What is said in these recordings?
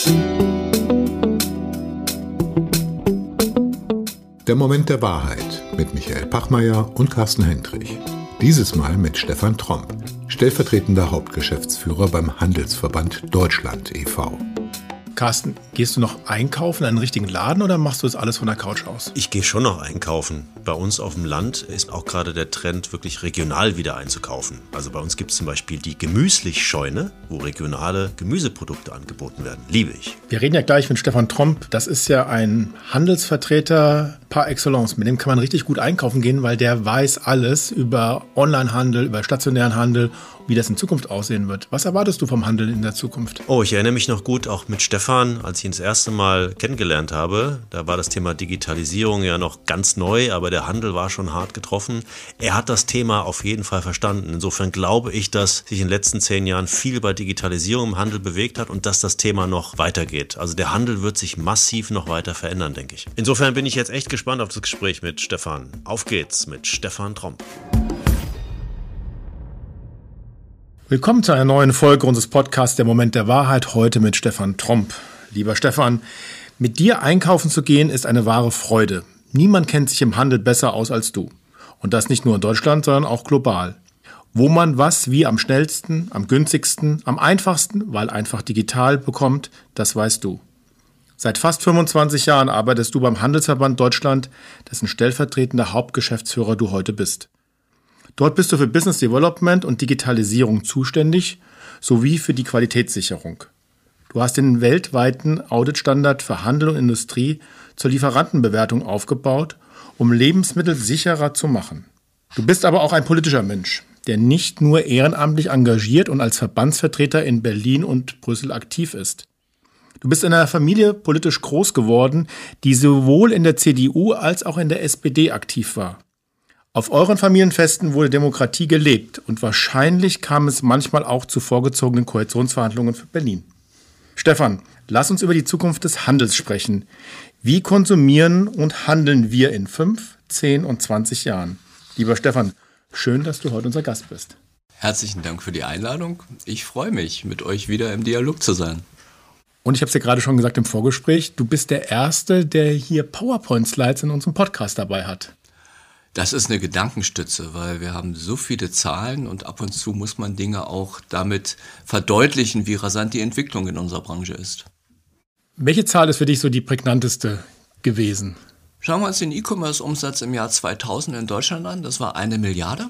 Der Moment der Wahrheit mit Michael Pachmeier und Carsten Hendrich. Dieses Mal mit Stefan Tromp, stellvertretender Hauptgeschäftsführer beim Handelsverband Deutschland e.V. Carsten, gehst du noch einkaufen in einen richtigen Laden oder machst du das alles von der Couch aus? Ich gehe schon noch einkaufen. Bei uns auf dem Land ist auch gerade der Trend, wirklich regional wieder einzukaufen. Also bei uns gibt es zum Beispiel die Gemüslich-Scheune, wo regionale Gemüseprodukte angeboten werden. Liebe ich. Wir reden ja gleich mit Stefan Tromp. Das ist ja ein Handelsvertreter par excellence. Mit dem kann man richtig gut einkaufen gehen, weil der weiß alles über Onlinehandel, über stationären Handel, wie das in Zukunft aussehen wird. Was erwartest du vom Handel in der Zukunft? Oh, ich erinnere mich noch gut, auch mit Stefan, als ich ihn das erste Mal kennengelernt habe. Da war das Thema Digitalisierung ja noch ganz neu, aber der Handel war schon hart getroffen. Er hat das Thema auf jeden Fall verstanden. Insofern glaube ich, dass sich in den letzten 10 Jahren viel bei Digitalisierung im Handel bewegt hat und dass das Thema noch weitergeht. Also der Handel wird sich massiv noch weiter verändern, denke ich. Insofern bin ich jetzt echt gespannt auf das Gespräch mit Stefan. Auf geht's mit Stefan Tromp. Willkommen zu einer neuen Folge unseres Podcasts Der Moment der Wahrheit, heute mit Stefan Tromp. Lieber Stefan, mit dir einkaufen zu gehen ist eine wahre Freude. Niemand kennt sich im Handel besser aus als du. Und das nicht nur in Deutschland, sondern auch global. Wo man was wie am schnellsten, am günstigsten, am einfachsten, weil einfach digital bekommt, das weißt du. Seit fast 25 Jahren arbeitest du beim Handelsverband Deutschland, dessen stellvertretender Hauptgeschäftsführer du heute bist. Dort bist du für Business Development und Digitalisierung zuständig, sowie für die Qualitätssicherung. Du hast den weltweiten Auditstandard für Handel und Industrie zur Lieferantenbewertung aufgebaut, um Lebensmittel sicherer zu machen. Du bist aber auch ein politischer Mensch, der nicht nur ehrenamtlich engagiert und als Verbandsvertreter in Berlin und Brüssel aktiv ist. Du bist in einer Familie politisch groß geworden, die sowohl in der CDU als auch in der SPD aktiv war. Auf euren Familienfesten wurde Demokratie gelebt und wahrscheinlich kam es manchmal auch zu vorgezogenen Koalitionsverhandlungen für Berlin. Stefan, lass uns über die Zukunft des Handels sprechen. Wie konsumieren und handeln wir in 5, 10 und 20 Jahren? Lieber Stefan, schön, dass du heute unser Gast bist. Herzlichen Dank für die Einladung. Ich freue mich, mit euch wieder im Dialog zu sein. Und ich habe es ja gerade schon gesagt im Vorgespräch, du bist der Erste, der hier PowerPoint-Slides in unserem Podcast dabei hat. Das ist eine Gedankenstütze, weil wir haben so viele Zahlen und ab und zu muss man Dinge auch damit verdeutlichen, wie rasant die Entwicklung in unserer Branche ist. Welche Zahl ist für dich so die prägnanteste gewesen? Schauen wir uns den E-Commerce-Umsatz im Jahr 2000 in Deutschland an. Das war 1 Milliarde.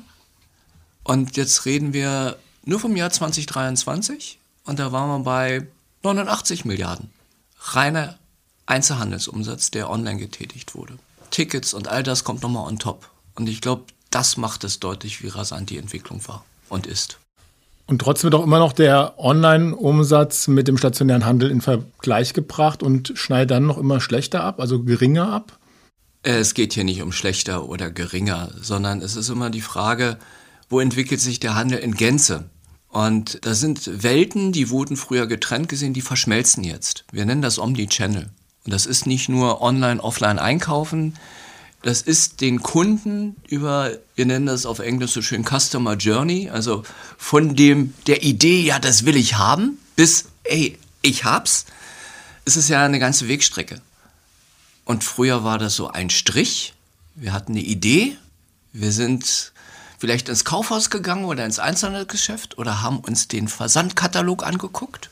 Und jetzt reden wir nur vom Jahr 2023 und da waren wir bei 89 Milliarden. Reiner Einzelhandelsumsatz, der online getätigt wurde. Tickets und all das kommt nochmal on top. Und ich glaube, das macht es deutlich, wie rasant die Entwicklung war und ist. Und trotzdem wird auch immer noch der Online-Umsatz mit dem stationären Handel in Vergleich gebracht und schneidet dann noch immer schlechter ab, also geringer ab? Es geht hier nicht um schlechter oder geringer, sondern es ist immer die Frage, wo entwickelt sich der Handel in Gänze? Und da sind Welten, die wurden früher getrennt gesehen, die verschmelzen jetzt. Wir nennen das Omnichannel. Und das ist nicht nur online, offline einkaufen, das ist den Kunden über, wir nennen das auf Englisch so schön Customer Journey, also von der Idee, ja, das will ich haben, bis, ey, ich hab's, ist es ja eine ganze Wegstrecke. Und früher war das so ein Strich, wir hatten eine Idee, wir sind vielleicht ins Kaufhaus gegangen oder ins Einzelhandelsgeschäft oder haben uns den Versandkatalog angeguckt.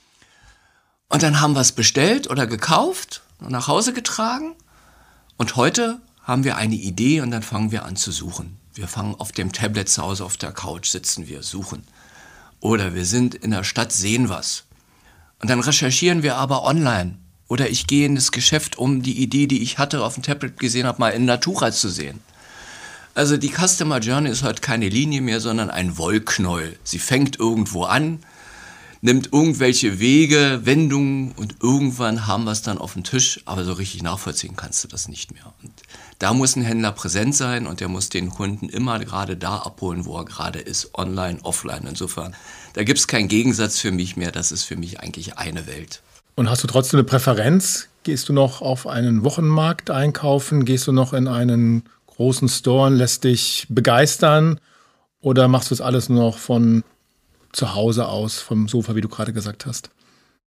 Und dann haben wir es bestellt oder gekauft und nach Hause getragen. Und heute haben wir eine Idee und dann fangen wir an zu suchen. Wir fangen auf dem Tablet zu Hause auf der Couch, sitzen wir, suchen. Oder wir sind in der Stadt, sehen was. Und dann recherchieren wir aber online. Oder ich gehe in das Geschäft, um die Idee, die ich hatte, auf dem Tablet gesehen habe, mal in Natura zu sehen. Also die Customer Journey ist heute keine Linie mehr, sondern ein Wollknäuel. Sie fängt irgendwo an, nimmt irgendwelche Wege, Wendungen und irgendwann haben wir es dann auf dem Tisch, aber so richtig nachvollziehen kannst du das nicht mehr. Und da muss ein Händler präsent sein und der muss den Kunden immer gerade da abholen, wo er gerade ist, online, offline. Insofern, da gibt es keinen Gegensatz für mich mehr, das ist für mich eigentlich eine Welt. Und hast du trotzdem eine Präferenz? Gehst du noch auf einen Wochenmarkt einkaufen? Gehst du noch in einen großen Store und lässt dich begeistern? Oder machst du das alles nur noch von zu Hause aus, vom Sofa, wie du gerade gesagt hast?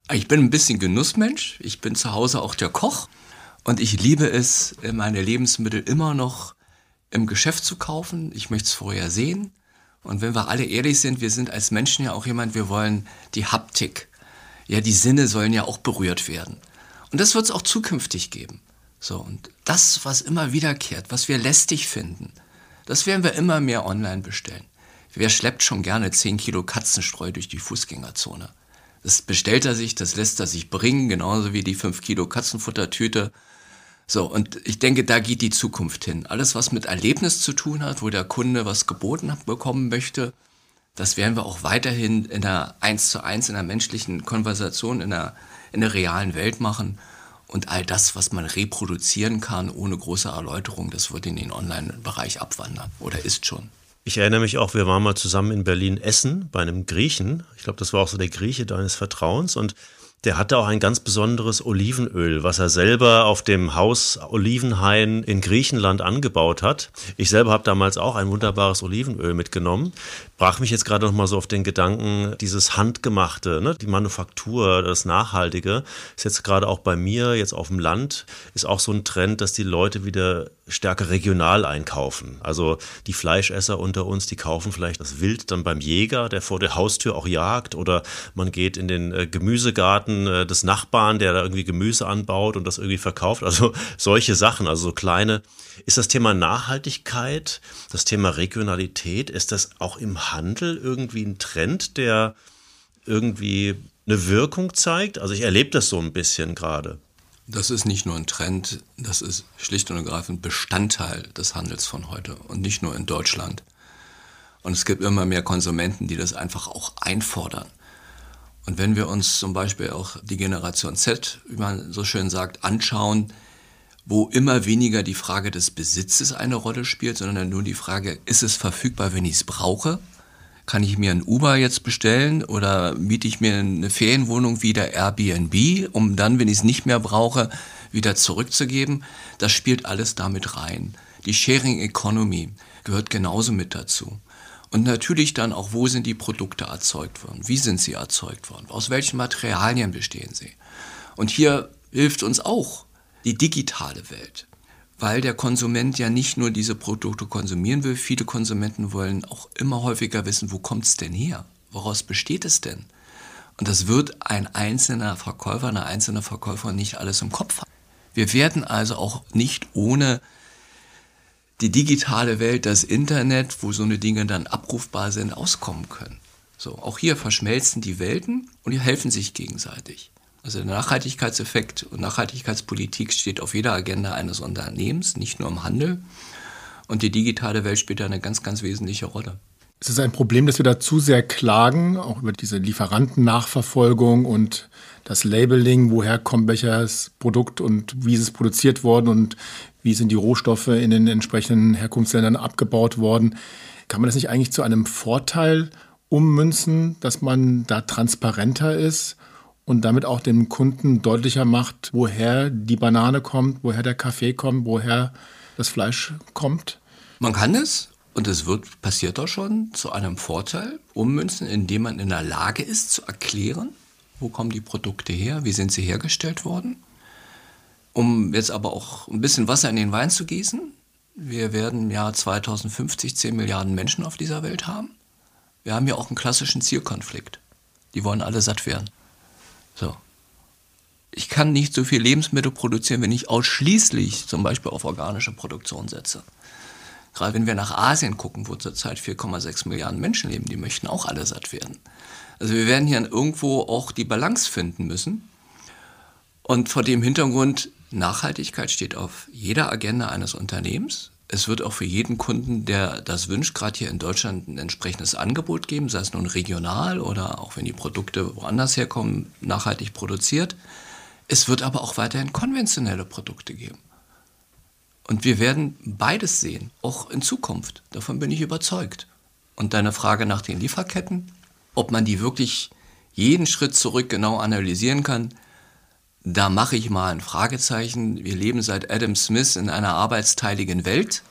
Ich bin ein bisschen Genussmensch. Ich bin zu Hause auch der Koch. Und ich liebe es, meine Lebensmittel immer noch im Geschäft zu kaufen. Ich möchte es vorher sehen. Und wenn wir alle ehrlich sind, wir sind als Menschen ja auch jemand, wir wollen die Haptik. Ja, die Sinne sollen ja auch berührt werden. Und das wird es auch zukünftig geben. So, und das, was immer wiederkehrt, was wir lästig finden, das werden wir immer mehr online bestellen. Wer schleppt schon gerne 10 Kilo Katzenstreu durch die Fußgängerzone? Das bestellt er sich, das lässt er sich bringen, genauso wie die 5 Kilo Katzenfuttertüte. So, und ich denke, da geht die Zukunft hin. Alles, was mit Erlebnis zu tun hat, wo der Kunde was geboten bekommen möchte, das werden wir auch weiterhin in der 1:1, in der menschlichen Konversation, in der realen Welt machen. Und all das, was man reproduzieren kann, ohne große Erläuterung, das wird in den Online-Bereich abwandern oder ist schon. Ich erinnere mich auch, wir waren mal zusammen in Berlin essen bei einem Griechen. Ich glaube, das war auch so der Grieche deines Vertrauens. Und der hatte auch ein ganz besonderes Olivenöl, was er selber auf dem Haus Olivenhain in Griechenland angebaut hat. Ich selber habe damals auch ein wunderbares Olivenöl mitgenommen. Brach mich jetzt gerade noch mal so auf den Gedanken, dieses Handgemachte, ne? Die Manufaktur, das Nachhaltige, ist jetzt gerade auch bei mir, jetzt auf dem Land, ist auch so ein Trend, dass die Leute wieder stärker regional einkaufen. Also die Fleischesser unter uns, die kaufen vielleicht das Wild dann beim Jäger, der vor der Haustür auch jagt, oder man geht in den Gemüsegarten des Nachbarn, der da irgendwie Gemüse anbaut und das irgendwie verkauft. Also solche Sachen, also so kleine. Ist das Thema Nachhaltigkeit, das Thema Regionalität, ist das auch im Handel irgendwie ein Trend, der irgendwie eine Wirkung zeigt? Also ich erlebe das so ein bisschen gerade. Das ist nicht nur ein Trend, das ist schlicht und ergreifend Bestandteil des Handels von heute und nicht nur in Deutschland. Und es gibt immer mehr Konsumenten, die das einfach auch einfordern. Und wenn wir uns zum Beispiel auch die Generation Z, wie man so schön sagt, anschauen, wo immer weniger die Frage des Besitzes eine Rolle spielt, sondern nur die Frage, ist es verfügbar, wenn ich es brauche? Kann ich mir ein Uber jetzt bestellen oder miete ich mir eine Ferienwohnung wie der Airbnb, um dann, wenn ich es nicht mehr brauche, wieder zurückzugeben? Das spielt alles damit rein. Die Sharing Economy gehört genauso mit dazu. Und natürlich dann auch, wo sind die Produkte erzeugt worden? Wie sind sie erzeugt worden? Aus welchen Materialien bestehen sie? Und hier hilft uns auch die digitale Welt. Weil der Konsument ja nicht nur diese Produkte konsumieren will, viele Konsumenten wollen auch immer häufiger wissen, wo kommt es denn her? Woraus besteht es denn? Und das wird ein einzelner Verkäufer, eine einzelne Verkäuferin nicht alles im Kopf haben. Wir werden also auch nicht ohne die digitale Welt, das Internet, wo so eine Dinge dann abrufbar sind, auskommen können. So, auch hier verschmelzen die Welten und die helfen sich gegenseitig. Also der Nachhaltigkeitseffekt und Nachhaltigkeitspolitik steht auf jeder Agenda eines Unternehmens, nicht nur im Handel. Und die digitale Welt spielt da eine ganz, ganz wesentliche Rolle. Ist es ein Problem, dass wir da zu sehr klagen, auch über diese Lieferantennachverfolgung und das Labeling, woher kommt welches Produkt und wie ist es produziert worden und wie sind die Rohstoffe in den entsprechenden Herkunftsländern abgebaut worden? Kann man das nicht eigentlich zu einem Vorteil ummünzen, dass man da transparenter ist und damit auch dem Kunden deutlicher macht, woher die Banane kommt, woher der Kaffee kommt, woher das Fleisch kommt? Man kann es, und es passiert auch schon, zu einem Vorteil ummünzen, indem man in der Lage ist zu erklären, wo kommen die Produkte her, wie sind sie hergestellt worden. Um jetzt aber auch ein bisschen Wasser in den Wein zu gießen, wir werden im Jahr 2050 10 Milliarden Menschen auf dieser Welt haben. Wir haben ja auch einen klassischen Zielkonflikt. Die wollen alle satt werden. So. Ich kann nicht so viel Lebensmittel produzieren, wenn ich ausschließlich zum Beispiel auf organische Produktion setze. Gerade wenn wir nach Asien gucken, wo zurzeit 4,6 Milliarden Menschen leben, die möchten auch alle satt werden. Also wir werden hier irgendwo auch die Balance finden müssen. Und vor dem Hintergrund, Nachhaltigkeit steht auf jeder Agenda eines Unternehmens. Es wird auch für jeden Kunden, der das wünscht, gerade hier in Deutschland ein entsprechendes Angebot geben, sei es nun regional oder auch wenn die Produkte woanders herkommen, nachhaltig produziert. Es wird aber auch weiterhin konventionelle Produkte geben. Und wir werden beides sehen, auch in Zukunft. Davon bin ich überzeugt. Und deine Frage nach den Lieferketten, ob man die wirklich jeden Schritt zurück genau analysieren kann, da mache ich mal ein Fragezeichen. Wir leben seit Adam Smith in einer arbeitsteiligen Welt.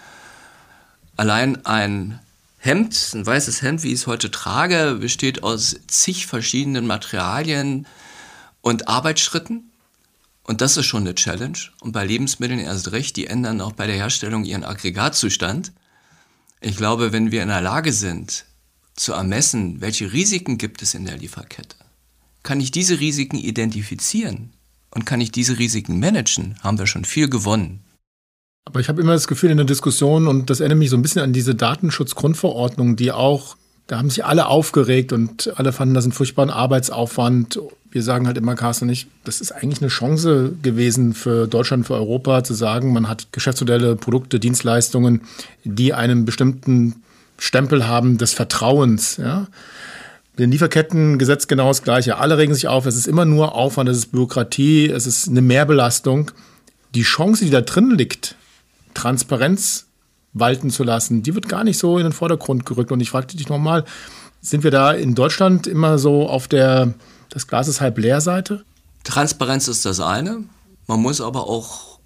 Allein ein Hemd, ein weißes Hemd, wie ich es heute trage, besteht aus zig verschiedenen Materialien. und Arbeitsschritten. Und das ist schon eine Challenge. Und bei Lebensmitteln erst recht, die ändern auch bei der Herstellung ihren Aggregatzustand. Ich glaube, wenn wir in der Lage sind, zu ermessen, welche Risiken gibt es in der Lieferkette, kann ich diese Risiken identifizieren und kann ich diese Risiken managen, haben wir schon viel gewonnen. Aber ich habe immer das Gefühl in der Diskussion, und das erinnert mich so ein bisschen an diese Datenschutzgrundverordnung, die auch, da haben sich alle aufgeregt und alle fanden das einen furchtbaren Arbeitsaufwand. Wir sagen halt immer, Carsten und ich, das ist eigentlich eine Chance gewesen für Deutschland, für Europa, zu sagen, man hat Geschäftsmodelle, Produkte, Dienstleistungen, die einen bestimmten Stempel haben des Vertrauens. Ja? Mit den Lieferkettengesetz genau das Gleiche. Alle regen sich auf, es ist immer nur Aufwand, es ist Bürokratie, es ist eine Mehrbelastung. Die Chance, die da drin liegt, Transparenz walten zu lassen, die wird gar nicht so in den Vordergrund gerückt. Und ich fragte dich nochmal, sind wir da in Deutschland immer so auf der das Glas ist halb leer Seite? Transparenz ist das eine. Man muss aber auch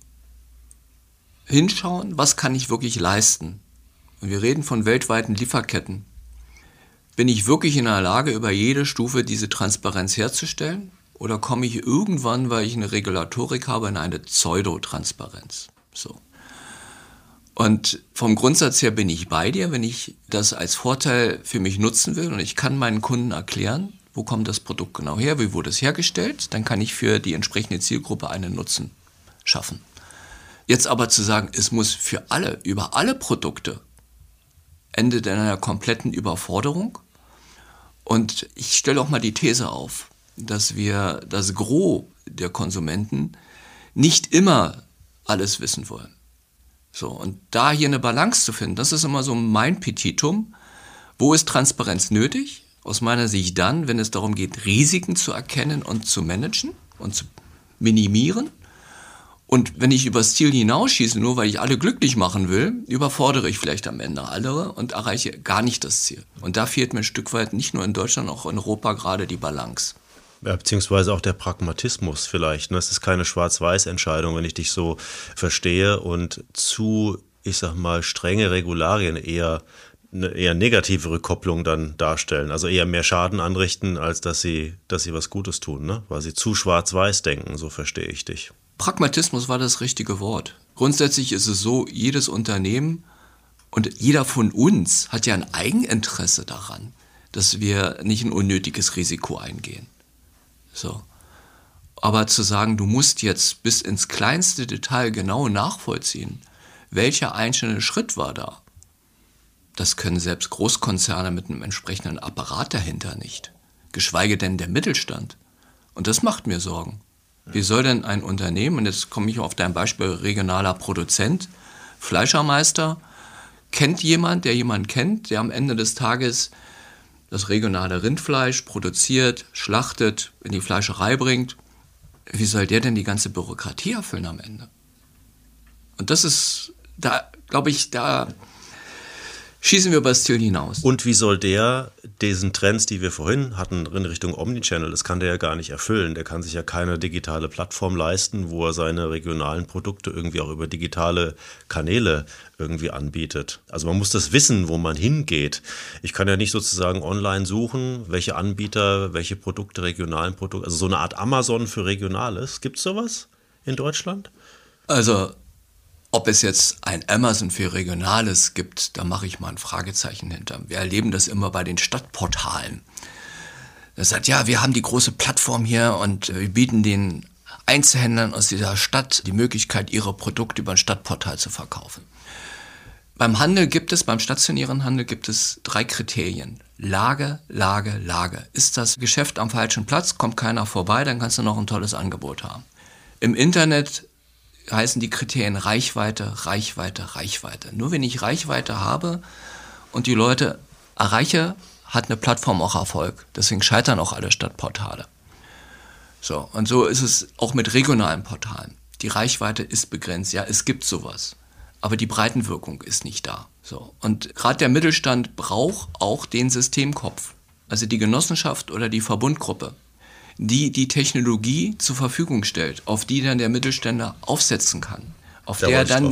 hinschauen, was kann ich wirklich leisten. Und wir reden von weltweiten Lieferketten. Bin ich wirklich in der Lage, über jede Stufe diese Transparenz herzustellen? Oder komme ich irgendwann, weil ich eine Regulatorik habe, in eine Pseudotransparenz? So. Und vom Grundsatz her bin ich bei dir, wenn ich das als Vorteil für mich nutzen will und ich kann meinen Kunden erklären, wo kommt das Produkt genau her, wie wurde es hergestellt, dann kann ich für die entsprechende Zielgruppe einen Nutzen schaffen. Jetzt aber zu sagen, es muss für alle, über alle Produkte, endet in einer kompletten Überforderung. Und ich stelle auch mal die These auf, dass wir das Gros der Konsumenten nicht immer alles wissen wollen. So, und da hier eine Balance zu finden, das ist immer so mein Petitum. Wo ist Transparenz nötig? Aus meiner Sicht dann, wenn es darum geht, Risiken zu erkennen und zu managen und zu minimieren. Und wenn ich übers Ziel hinausschieße, nur weil ich alle glücklich machen will, überfordere ich vielleicht am Ende andere und erreiche gar nicht das Ziel. Und da fehlt mir ein Stück weit nicht nur in Deutschland, auch in Europa gerade die Balance. Ja, beziehungsweise auch der Pragmatismus vielleicht. Es ist keine Schwarz-Weiß-Entscheidung, wenn ich dich so verstehe, und zu, ich sag mal, strenge Regularien eher eine eher negative Rückkopplung dann darstellen. Also eher mehr Schaden anrichten, als dass sie was Gutes tun, ne? Weil sie zu schwarz-weiß denken, so verstehe ich dich. Pragmatismus war das richtige Wort. Grundsätzlich ist es so, jedes Unternehmen und jeder von uns hat ja ein Eigeninteresse daran, dass wir nicht ein unnötiges Risiko eingehen. So. Aber zu sagen, du musst jetzt bis ins kleinste Detail genau nachvollziehen, welcher einzelne Schritt war da, das können selbst Großkonzerne mit einem entsprechenden Apparat dahinter nicht. Geschweige denn der Mittelstand. Und das macht mir Sorgen. Wie soll denn ein Unternehmen, und jetzt komme ich auf dein Beispiel regionaler Produzent, Fleischermeister, kennt jemand, der jemanden kennt, der am Ende des Tages das regionale Rindfleisch produziert, schlachtet, in die Fleischerei bringt. Wie soll der denn die ganze Bürokratie erfüllen am Ende? Und das ist, da glaube ich, da schießen wir über das Ziel hinaus. Und wie soll der diesen Trends, die wir vorhin hatten, in Richtung Omnichannel, das kann der ja gar nicht erfüllen. Der kann sich ja keine digitale Plattform leisten, wo er seine regionalen Produkte irgendwie auch über digitale Kanäle irgendwie anbietet. Also man muss das wissen, wo man hingeht. Ich kann ja nicht sozusagen online suchen, welche Anbieter, welche Produkte, regionalen Produkte, also so eine Art Amazon für Regionales. Gibt es sowas in Deutschland? Also ob es jetzt ein Amazon für Regionales gibt, da mache ich mal ein Fragezeichen hinter. Wir erleben das immer bei den Stadtportalen. Das sagt, ja, wir haben die große Plattform hier und wir bieten den Einzelhändlern aus dieser Stadt die Möglichkeit, ihre Produkte über ein Stadtportal zu verkaufen. Beim stationären Handel gibt es 3 Kriterien. Lage, Lage, Lage. Ist das Geschäft am falschen Platz, kommt keiner vorbei, dann kannst du noch ein tolles Angebot haben. Im Internet heißen die Kriterien Reichweite, Reichweite, Reichweite. Nur wenn ich Reichweite habe und die Leute erreiche, hat eine Plattform auch Erfolg. Deswegen scheitern auch alle Stadtportale. So, und so ist es auch mit regionalen Portalen. Die Reichweite ist begrenzt. Ja, es gibt sowas. Aber die Breitenwirkung ist nicht da. So. Und gerade der Mittelstand braucht auch den Systemkopf. Also die Genossenschaft oder die Verbundgruppe, die die Technologie zur Verfügung stellt, auf die dann der Mittelständler aufsetzen kann, auf der er dann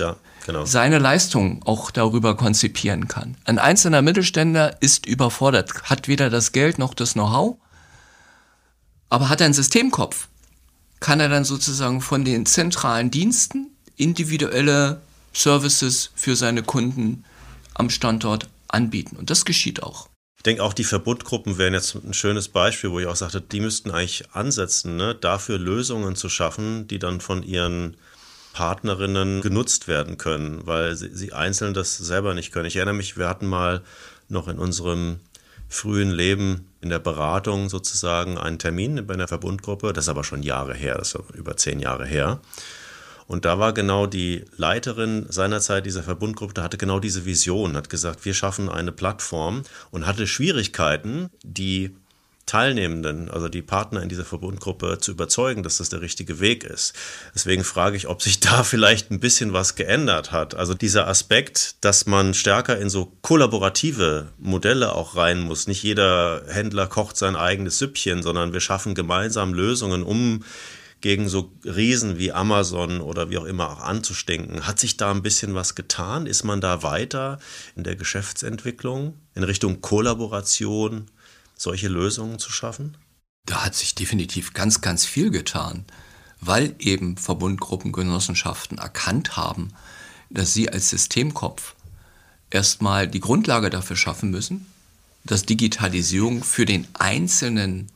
seine Leistung auch darüber konzipieren kann. Ein einzelner Mittelständler ist überfordert, hat weder das Geld noch das Know-how, Aber hat er einen Systemkopf, kann er dann sozusagen von den zentralen Diensten individuelle Services für seine Kunden am Standort anbieten. Und das geschieht auch. Ich denke, auch die Verbundgruppen wären jetzt ein schönes Beispiel, wo ich auch sagte, die müssten eigentlich ansetzen, ne, dafür Lösungen zu schaffen, die dann von ihren Partnerinnen genutzt werden können, weil sie einzeln das selber nicht können. Ich erinnere mich, wir hatten mal noch in unserem frühen Leben in der Beratung sozusagen einen Termin bei einer Verbundgruppe, das ist aber schon Jahre her, das ist über 10 Jahre her. Und da war genau die Leiterin seinerzeit dieser Verbundgruppe, da hatte genau diese Vision, hat gesagt, wir schaffen eine Plattform und hatte Schwierigkeiten, die Teilnehmenden, also die Partner in dieser Verbundgruppe zu überzeugen, dass das der richtige Weg ist. Deswegen frage ich, ob sich da vielleicht ein bisschen was geändert hat. Also dieser Aspekt, dass man stärker in so kollaborative Modelle auch rein muss. Nicht jeder Händler kocht sein eigenes Süppchen, sondern wir schaffen gemeinsam Lösungen, um gegen so Riesen wie Amazon oder wie auch immer auch anzustinken. Hat sich da ein bisschen was getan? Ist man da weiter in der Geschäftsentwicklung, in Richtung Kollaboration, solche Lösungen zu schaffen? Da hat sich definitiv ganz, ganz viel getan, weil eben Verbundgruppen, Genossenschaften erkannt haben, dass sie als Systemkopf erstmal die Grundlage dafür schaffen müssen, dass Digitalisierung für den Einzelnen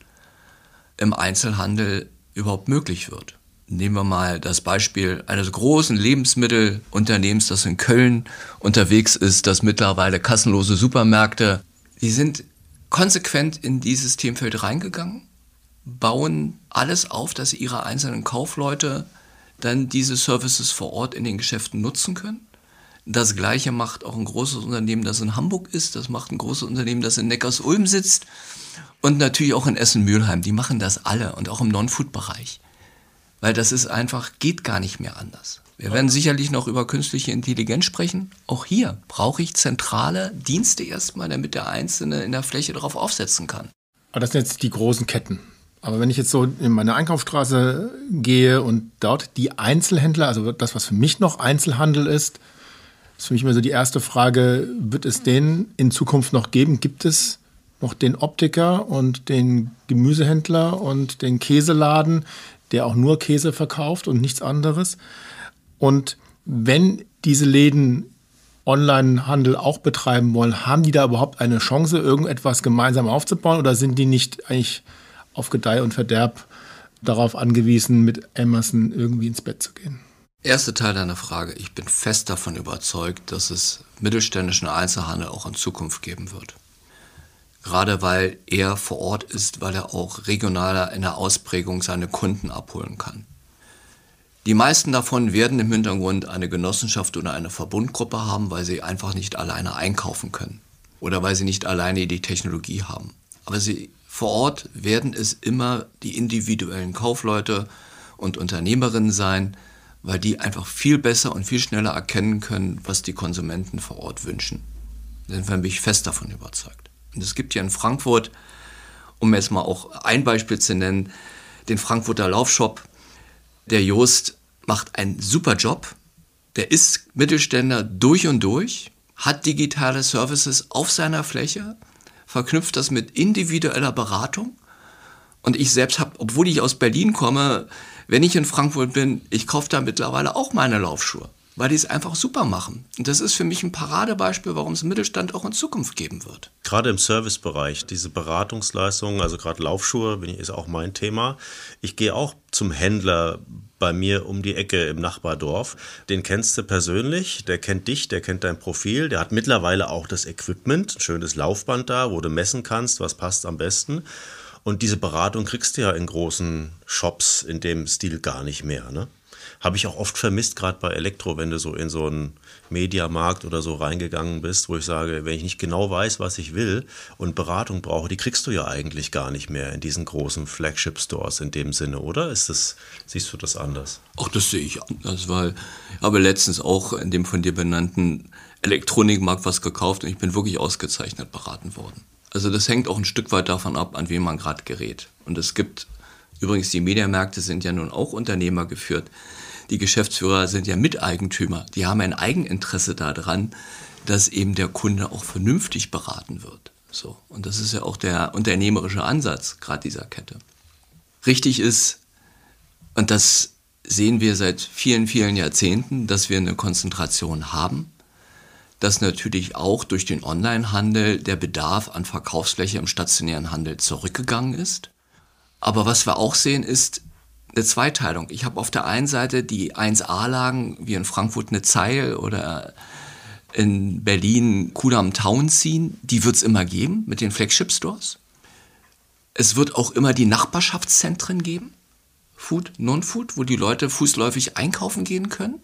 im Einzelhandel überhaupt möglich wird. Nehmen wir mal das Beispiel eines großen Lebensmittelunternehmens, das in Köln unterwegs ist, das mittlerweile kassenlose Supermärkte, die sind konsequent in dieses Themenfeld reingegangen, bauen alles auf, dass ihre einzelnen Kaufleute dann diese Services vor Ort in den Geschäften nutzen können. Das Gleiche macht auch ein großes Unternehmen, das in Hamburg ist, das macht ein großes Unternehmen, das in Neckarsulm sitzt und natürlich auch in Essen-Mülheim. Die machen das alle und auch im Non-Food-Bereich, weil das ist einfach, geht gar nicht mehr anders. Wir werden sicherlich noch über künstliche Intelligenz sprechen. Auch hier brauche ich zentrale Dienste erstmal, damit der Einzelne in der Fläche darauf aufsetzen kann. Aber das sind jetzt die großen Ketten. Aber wenn ich jetzt so in meine Einkaufsstraße gehe und dort die Einzelhändler, also das, was für mich noch Einzelhandel ist für mich immer so die erste Frage, wird es den in Zukunft noch geben? Gibt es noch den Optiker und den Gemüsehändler und den Käseladen, der auch nur Käse verkauft und nichts anderes? Und wenn diese Läden Onlinehandel auch betreiben wollen, haben die da überhaupt eine Chance, irgendetwas gemeinsam aufzubauen, oder sind die nicht eigentlich auf Gedeih und Verderb darauf angewiesen, mit Amazon irgendwie ins Bett zu gehen? Erster Teil deiner Frage. Ich bin fest davon überzeugt, dass es mittelständischen Einzelhandel auch in Zukunft geben wird. Gerade weil er vor Ort ist, weil er auch regionaler in der Ausprägung seine Kunden abholen kann. Die meisten davon werden im Hintergrund eine Genossenschaft oder eine Verbundgruppe haben, weil sie einfach nicht alleine einkaufen können oder weil sie nicht alleine die Technologie haben. Aber vor Ort werden es immer die individuellen Kaufleute und Unternehmerinnen sein, weil die einfach viel besser und viel schneller erkennen können, was die Konsumenten vor Ort wünschen. Da bin ich fest davon überzeugt. Und es gibt hier in Frankfurt, um jetzt mal auch ein Beispiel zu nennen, den Frankfurter Laufshop. Der Jost macht einen super Job. Der ist Mittelständler durch und durch, hat digitale Services auf seiner Fläche, verknüpft das mit individueller Beratung. Und ich selbst habe, obwohl ich aus Berlin komme, wenn ich in Frankfurt bin, ich kaufe da mittlerweile auch meine Laufschuhe, weil die es einfach super machen. Und das ist für mich ein Paradebeispiel, warum es Mittelstand auch in Zukunft geben wird. Gerade im Servicebereich, diese Beratungsleistungen, also gerade Laufschuhe, ist auch mein Thema. Ich gehe auch zum Händler bei mir um die Ecke im Nachbardorf. Den kennst du persönlich, der kennt dich, der kennt dein Profil, der hat mittlerweile auch das Equipment, ein schönes Laufband da, wo du messen kannst, was passt am besten. Und diese Beratung kriegst du ja in großen Shops in dem Stil gar nicht mehr, ne? Habe ich auch oft vermisst, gerade bei Elektro, wenn du so in so einen Mediamarkt oder so reingegangen bist, wo ich sage, wenn ich nicht genau weiß, was ich will und Beratung brauche, die kriegst du ja eigentlich gar nicht mehr in diesen großen Flagship-Stores in dem Sinne, oder? Siehst du das anders? Auch das sehe ich anders, weil ich habe letztens auch in dem von dir benannten Elektronikmarkt was gekauft und ich bin wirklich ausgezeichnet beraten worden. Also das hängt auch ein Stück weit davon ab, an wen man gerade gerät. Und es gibt, übrigens die Mediamärkte sind ja nun auch Unternehmer geführt. Die Geschäftsführer sind ja Miteigentümer. Die haben ein Eigeninteresse daran, dass eben der Kunde auch vernünftig beraten wird. So. Und das ist ja auch der unternehmerische Ansatz gerade dieser Kette. Richtig ist, und das sehen wir seit vielen, vielen Jahrzehnten, dass wir eine Konzentration haben, dass natürlich auch durch den Onlinehandel der Bedarf an Verkaufsfläche im stationären Handel zurückgegangen ist. Aber was wir auch sehen, ist eine Zweiteilung. Ich habe auf der einen Seite die 1A-Lagen, wie in Frankfurt eine Zeil oder in Berlin Kudamm Town ziehen, die wird es immer geben mit den Flagship-Stores. Es wird auch immer die Nachbarschaftszentren geben, Food, Non-Food, wo die Leute fußläufig einkaufen gehen können.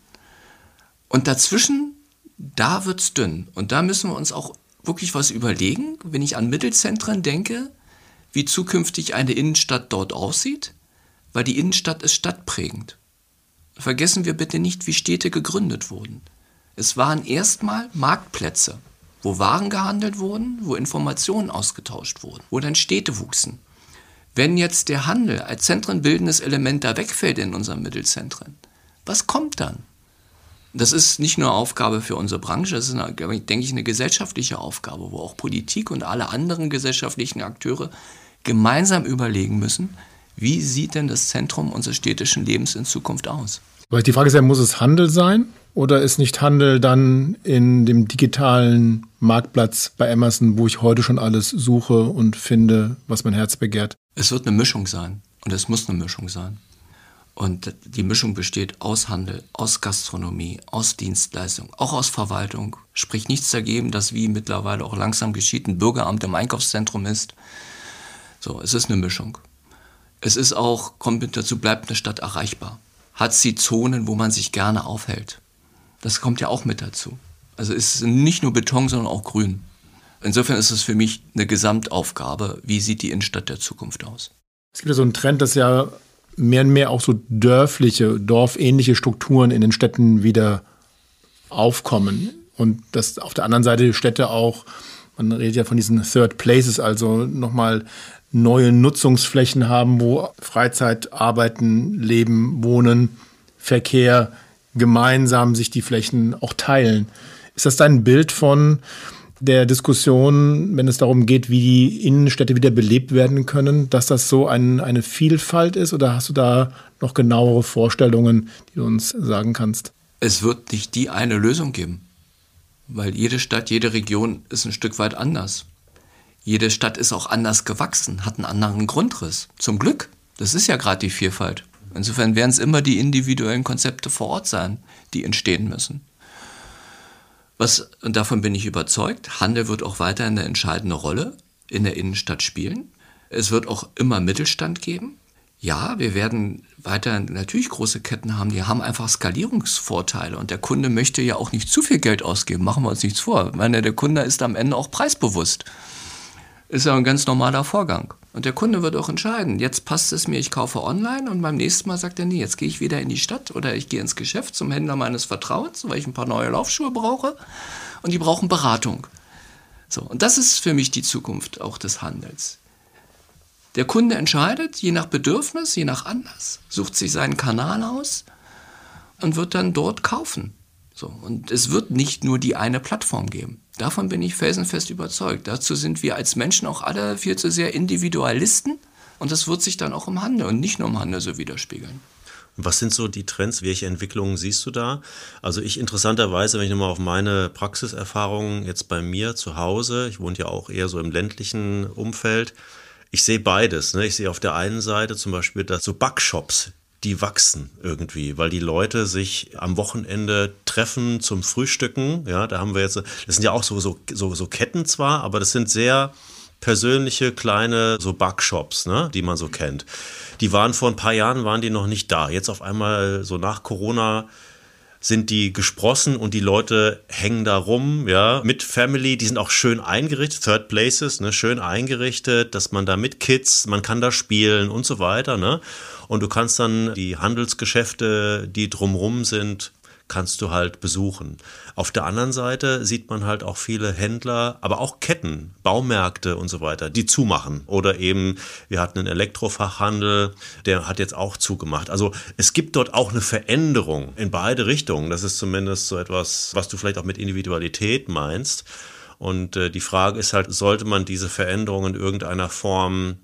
Und dazwischen, da wird es dünn. Und da müssen wir uns auch wirklich was überlegen, wenn ich an Mittelzentren denke, wie zukünftig eine Innenstadt dort aussieht, weil die Innenstadt ist stadtprägend. Vergessen wir bitte nicht, wie Städte gegründet wurden. Es waren erstmal Marktplätze, wo Waren gehandelt wurden, wo Informationen ausgetauscht wurden, wo dann Städte wuchsen. Wenn jetzt der Handel als zentrenbildendes Element da wegfällt in unseren Mittelzentren, was kommt dann? Das ist nicht nur Aufgabe für unsere Branche, das ist, denke ich, eine gesellschaftliche Aufgabe, wo auch Politik und alle anderen gesellschaftlichen Akteure gemeinsam überlegen müssen, wie sieht denn das Zentrum unseres städtischen Lebens in Zukunft aus? Weil die Frage ist ja, muss es Handel sein oder ist nicht Handel dann in dem digitalen Marktplatz bei Amazon, wo ich heute schon alles suche und finde, was mein Herz begehrt? Es wird eine Mischung sein und es muss eine Mischung sein. Und die Mischung besteht aus Handel, aus Gastronomie, aus Dienstleistung, auch aus Verwaltung. Spricht nichts dagegen, dass wie mittlerweile auch langsam geschieht, ein Bürgeramt im Einkaufszentrum ist. So, es ist eine Mischung. Es ist auch, kommt dazu, bleibt eine Stadt erreichbar. Hat sie Zonen, wo man sich gerne aufhält. Das kommt ja auch mit dazu. Also es ist nicht nur Beton, sondern auch Grün. Insofern ist es für mich eine Gesamtaufgabe, wie sieht die Innenstadt der Zukunft aus. Es gibt ja so einen Trend, dass ja mehr und mehr auch so dorfähnliche Strukturen in den Städten wieder aufkommen. Und dass auf der anderen Seite Städte auch, man redet ja von diesen Third Places, also nochmal neue Nutzungsflächen haben, wo Freizeit, Arbeiten, Leben, Wohnen, Verkehr gemeinsam sich die Flächen auch teilen. Ist das dein Bild von der Diskussion, wenn es darum geht, wie die Innenstädte wieder belebt werden können, dass das so eine Vielfalt ist? Oder hast du da noch genauere Vorstellungen, die du uns sagen kannst? Es wird nicht die eine Lösung geben, weil jede Stadt, jede Region ist ein Stück weit anders. Jede Stadt ist auch anders gewachsen, hat einen anderen Grundriss. Zum Glück, das ist ja gerade die Vielfalt. Insofern werden es immer die individuellen Konzepte vor Ort sein, die entstehen müssen. Und davon bin ich überzeugt, Handel wird auch weiter eine entscheidende Rolle in der Innenstadt spielen. Es wird auch immer Mittelstand geben. Ja, wir werden weiter natürlich große Ketten haben, die haben einfach Skalierungsvorteile. Und der Kunde möchte ja auch nicht zu viel Geld ausgeben, machen wir uns nichts vor. Ich meine, der Kunde ist am Ende auch preisbewusst. Ist ja ein ganz normaler Vorgang. Und der Kunde wird auch entscheiden, jetzt passt es mir, ich kaufe online und beim nächsten Mal sagt er, nee, jetzt gehe ich wieder in die Stadt oder ich gehe ins Geschäft zum Händler meines Vertrauens, weil ich ein paar neue Laufschuhe brauche und die brauchen Beratung. So, und das ist für mich die Zukunft auch des Handels. Der Kunde entscheidet, je nach Bedürfnis, je nach Anlass, sucht sich seinen Kanal aus und wird dann dort kaufen. So, und es wird nicht nur die eine Plattform geben. Davon bin ich felsenfest überzeugt. Dazu sind wir als Menschen auch alle viel zu sehr Individualisten und das wird sich dann auch im Handel und nicht nur im Handel so widerspiegeln. Was sind so die Trends? Welche Entwicklungen siehst du da? Also ich interessanterweise, wenn ich nochmal auf meine Praxiserfahrungen jetzt bei mir zu Hause, ich wohne ja auch eher so im ländlichen Umfeld, ich sehe beides. Ne? Ich sehe auf der einen Seite zum Beispiel, dass so Backshops, die wachsen irgendwie, weil die Leute sich am Wochenende treffen zum Frühstücken. Ja, da haben wir jetzt, das sind ja auch so Ketten zwar, aber das sind sehr persönliche kleine so Backshops, ne, die man so kennt. Die waren vor ein paar Jahren, waren die noch nicht da. Jetzt auf einmal so nach Corona sind die gesprossen und die Leute hängen da rum, ja, mit Family, die sind auch schön eingerichtet, Third Places, ne, schön eingerichtet, dass man da mit Kids, man kann da spielen und so weiter, ne, und du kannst dann die Handelsgeschäfte, die drumrum sind, kannst du halt besuchen. Auf der anderen Seite sieht man halt auch viele Händler, aber auch Ketten, Baumärkte und so weiter, die zumachen. Oder eben, wir hatten einen Elektrofachhandel, der hat jetzt auch zugemacht. Also es gibt dort auch eine Veränderung in beide Richtungen. Das ist zumindest so etwas, was du vielleicht auch mit Individualität meinst. Und die Frage ist halt, sollte man diese Veränderung in irgendeiner Form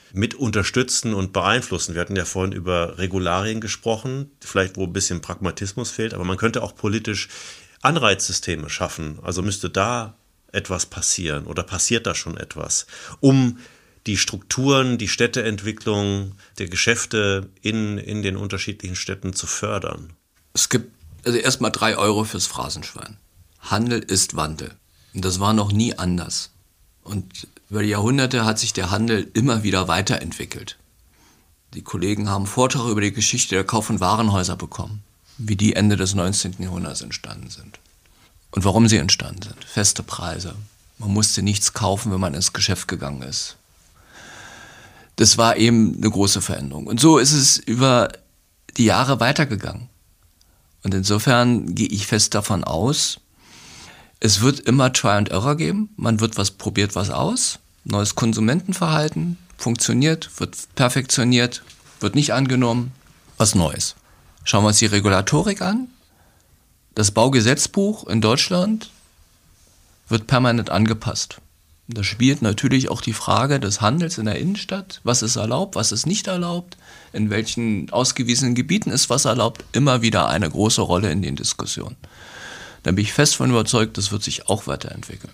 mit unterstützen und beeinflussen. Wir hatten ja vorhin über Regularien gesprochen, vielleicht wo ein bisschen Pragmatismus fehlt, aber man könnte auch politisch Anreizsysteme schaffen. Also müsste da etwas passieren oder passiert da schon etwas, um die Strukturen, die Städteentwicklung der Geschäfte in den unterschiedlichen Städten zu fördern? Es gibt also erstmal 3 Euro fürs Phrasenschwein. Handel ist Wandel. Und das war noch nie anders. Und über die Jahrhunderte hat sich der Handel immer wieder weiterentwickelt. Die Kollegen haben Vorträge über die Geschichte der Kauf- und Warenhäuser bekommen, wie die Ende des 19. Jahrhunderts entstanden sind. Und warum sie entstanden sind. Feste Preise. Man musste nichts kaufen, wenn man ins Geschäft gegangen ist. Das war eben eine große Veränderung. Und so ist es über die Jahre weitergegangen. Und insofern gehe ich fest davon aus, es wird immer Try and Error geben. Man probiert was aus. Neues Konsumentenverhalten funktioniert, wird perfektioniert, wird nicht angenommen. Was Neues. Schauen wir uns die Regulatorik an. Das Baugesetzbuch in Deutschland wird permanent angepasst. Da spielt natürlich auch die Frage des Handels in der Innenstadt. Was ist erlaubt, was ist nicht erlaubt? In welchen ausgewiesenen Gebieten ist was erlaubt? Immer wieder eine große Rolle in den Diskussionen. Da bin ich fest von überzeugt, das wird sich auch weiterentwickeln.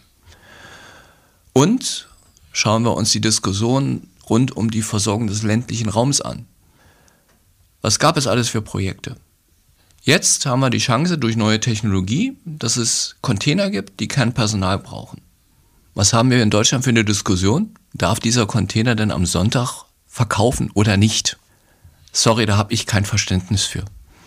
Und schauen wir uns die Diskussion rund um die Versorgung des ländlichen Raums an. Was gab es alles für Projekte? Jetzt haben wir die Chance durch neue Technologie, dass es Container gibt, die kein Personal brauchen. Was haben wir in Deutschland für eine Diskussion? Darf dieser Container denn am Sonntag verkaufen oder nicht? Sorry, da habe ich kein Verständnis für.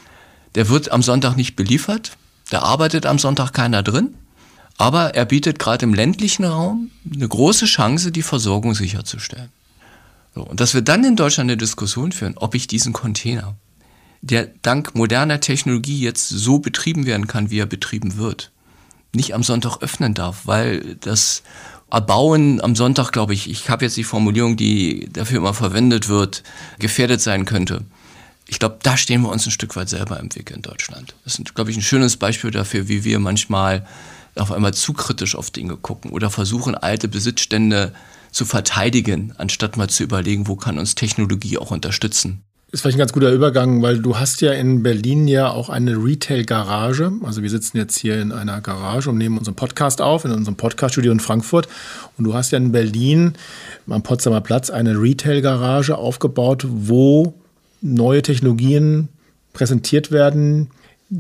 Der wird am Sonntag nicht beliefert, da arbeitet am Sonntag keiner drin, aber er bietet gerade im ländlichen Raum eine große Chance, die Versorgung sicherzustellen. So, und dass wir dann in Deutschland eine Diskussion führen, ob ich diesen Container, der dank moderner Technologie jetzt so betrieben werden kann, wie er betrieben wird, nicht am Sonntag öffnen darf, weil das Erbauen am Sonntag, glaube ich habe jetzt die Formulierung, die dafür immer verwendet wird, gefährdet sein könnte. Ich glaube, da stehen wir uns ein Stück weit selber im Weg in Deutschland. Das ist, glaube ich, ein schönes Beispiel dafür, wie wir manchmal auf einmal zu kritisch auf Dinge gucken oder versuchen, alte Besitzstände zu verteidigen, anstatt mal zu überlegen, wo kann uns Technologie auch unterstützen. Ist vielleicht ein ganz guter Übergang, weil du hast ja in Berlin ja auch eine Retail-Garage. Also wir sitzen jetzt hier in einer Garage und nehmen unseren Podcast auf, in unserem Podcast-Studio in Frankfurt. Und du hast ja in Berlin am Potsdamer Platz eine Retail-Garage aufgebaut, wo neue Technologien präsentiert werden,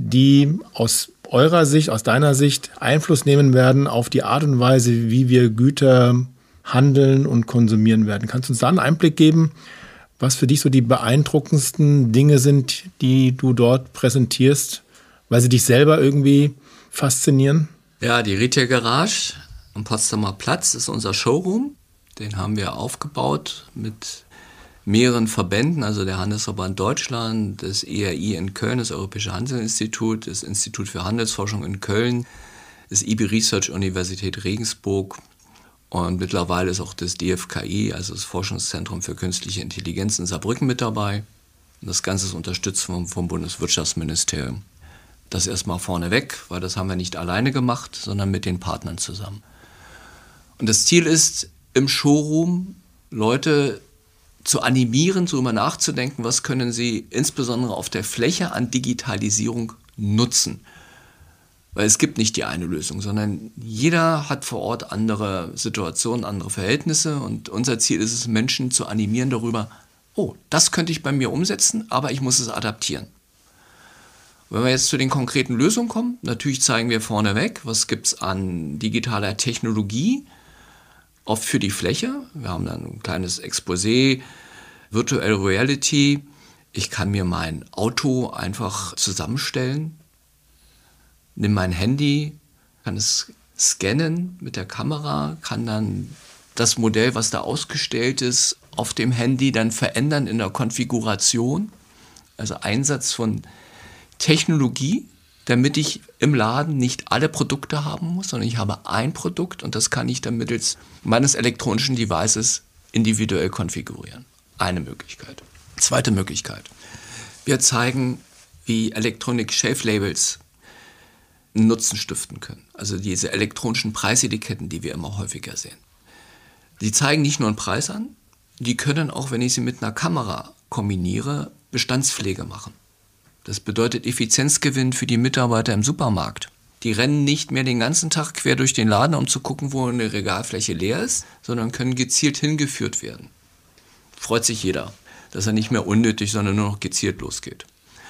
die aus eurer Sicht, aus deiner Sicht Einfluss nehmen werden auf die Art und Weise, wie wir Güter handeln und konsumieren werden. Kannst du uns da einen Einblick geben, was für dich so die beeindruckendsten Dinge sind, die du dort präsentierst, weil sie dich selber irgendwie faszinieren? Ja, die Retail Garage am Potsdamer Platz ist unser Showroom. Den haben wir aufgebaut mit mehreren Verbänden, also der Handelsverband Deutschland, das ERI in Köln, das Europäische Handelsinstitut, das Institut für Handelsforschung in Köln, das IB Research Universität Regensburg. Und mittlerweile ist auch das DFKI, also das Forschungszentrum für künstliche Intelligenz in Saarbrücken mit dabei. Und das Ganze ist unterstützt vom Bundeswirtschaftsministerium. Das erstmal vorneweg, weil das haben wir nicht alleine gemacht, sondern mit den Partnern zusammen. Und das Ziel ist, im Showroom Leute zu animieren, darüber nachzudenken, was können sie insbesondere auf der Fläche an Digitalisierung nutzen. Weil es gibt nicht die eine Lösung, sondern jeder hat vor Ort andere Situationen, andere Verhältnisse. Und unser Ziel ist es, Menschen zu animieren darüber, oh, das könnte ich bei mir umsetzen, aber ich muss es adaptieren. Wenn wir jetzt zu den konkreten Lösungen kommen, natürlich zeigen wir vorneweg, was gibt es an digitaler Technologie, oft für die Fläche. Wir haben dann ein kleines Exposé, Virtual Reality. Ich kann mir mein Auto einfach zusammenstellen. Nimm mein Handy, kann es scannen mit der Kamera, kann dann das Modell, was da ausgestellt ist, auf dem Handy dann verändern in der Konfiguration. Also Einsatz von Technologie, damit ich im Laden nicht alle Produkte haben muss, sondern ich habe ein Produkt und das kann ich dann mittels meines elektronischen Devices individuell konfigurieren. Eine Möglichkeit. Zweite Möglichkeit. Wir zeigen, wie Electronic Shelf Labels Nutzen stiften können. Also diese elektronischen Preisetiketten, die wir immer häufiger sehen. Die zeigen nicht nur einen Preis an, Die können auch, wenn ich sie mit einer Kamera kombiniere, Bestandspflege machen. Das bedeutet Effizienzgewinn für die Mitarbeiter im Supermarkt. Die rennen nicht mehr den ganzen Tag quer durch den Laden, um zu gucken, wo eine Regalfläche leer ist, sondern können gezielt hingeführt werden. Freut sich jeder, dass er nicht mehr unnötig, sondern nur noch gezielt losgeht.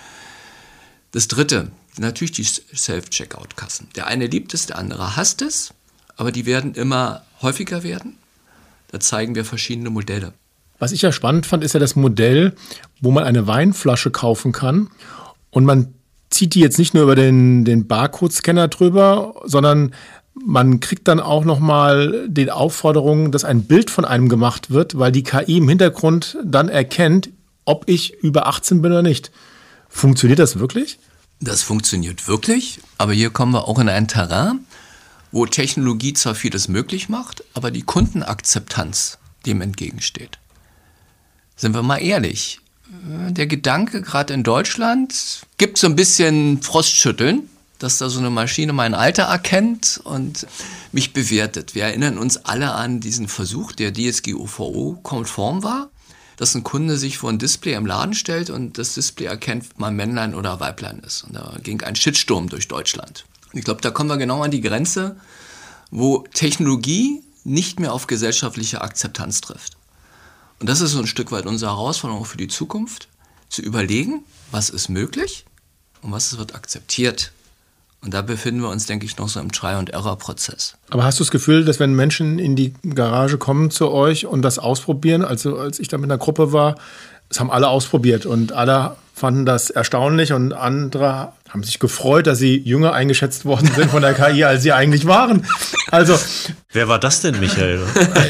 Das Dritte, natürlich die Self-Checkout-Kassen. Der eine liebt es, der andere hasst es, aber die werden immer häufiger werden. Da zeigen wir verschiedene Modelle. Was ich ja spannend fand, ist ja das Modell, wo man eine Weinflasche kaufen kann und man zieht die jetzt nicht nur über den Barcode-Scanner drüber, sondern man kriegt dann auch nochmal die Aufforderung, dass ein Bild von einem gemacht wird, weil die KI im Hintergrund dann erkennt, ob ich über 18 bin oder nicht. Funktioniert das wirklich? Das funktioniert wirklich, aber hier kommen wir auch in ein Terrain, wo Technologie zwar vieles möglich macht, aber die Kundenakzeptanz dem entgegensteht. Sind wir mal ehrlich, der Gedanke, gerade in Deutschland, gibt so ein bisschen Frostschütteln, dass da so eine Maschine mein Alter erkennt und mich bewertet. Wir erinnern uns alle an diesen Versuch, der DSGVO-konform war, dass ein Kunde sich vor ein Display im Laden stellt und das Display erkennt, ob man Männlein oder Weiblein ist. Und da ging ein Shitsturm durch Deutschland. Ich glaube, da kommen wir genau an die Grenze, wo Technologie nicht mehr auf gesellschaftliche Akzeptanz trifft. Und das ist so ein Stück weit unsere Herausforderung für die Zukunft, zu überlegen, was ist möglich und was wird akzeptiert. Und da befinden wir uns, denke ich, noch so im Try-and-Error-Prozess. Aber hast du das Gefühl, dass wenn Menschen in die Garage kommen zu euch und das ausprobieren, also als ich da mit einer Gruppe war, das haben alle ausprobiert und alle fanden das erstaunlich und andere haben sich gefreut, dass sie jünger eingeschätzt worden sind von der KI, als sie eigentlich waren. Also, wer war das denn, Michael?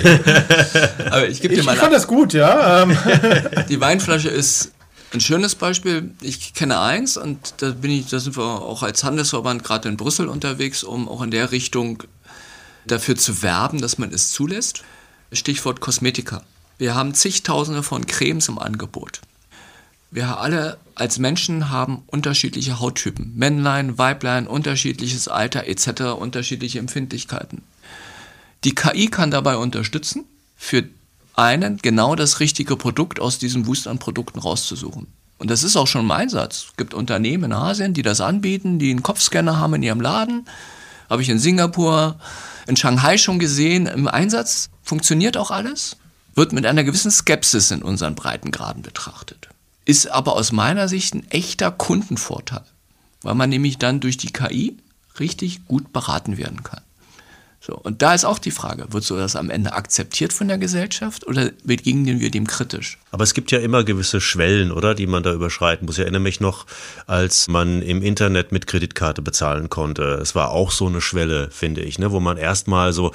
Aber ich fand das gut, ja. Die Weinflasche ist ein schönes Beispiel. Ich kenne eins und da sind wir auch als Handelsverband gerade in Brüssel unterwegs, um auch in der Richtung dafür zu werben, dass man es zulässt. Stichwort Kosmetika. Wir haben zigtausende von Cremes im Angebot. Wir alle als Menschen haben unterschiedliche Hauttypen. Männlein, Weiblein, unterschiedliches Alter etc., unterschiedliche Empfindlichkeiten. Die KI kann dabei unterstützen, für einen genau das richtige Produkt aus diesem Wust an Produkten rauszusuchen. Und das ist auch schon im Einsatz. Es gibt Unternehmen in Asien, die das anbieten, die einen Kopfscanner haben in ihrem Laden. Habe ich in Singapur, in Shanghai schon gesehen. Im Einsatz funktioniert auch alles. Wird mit einer gewissen Skepsis in unseren Breitengraden betrachtet. Ist aber aus meiner Sicht ein echter Kundenvorteil, weil man nämlich dann durch die KI richtig gut beraten werden kann. So, und da ist auch die Frage, wird so das am Ende akzeptiert von der Gesellschaft oder begegnen wir dem kritisch? Aber es gibt ja immer gewisse Schwellen, oder, die man da überschreiten muss. Ich erinnere mich noch, als man im Internet mit Kreditkarte bezahlen konnte. Es war auch so eine Schwelle, finde ich, ne, wo man erstmal so,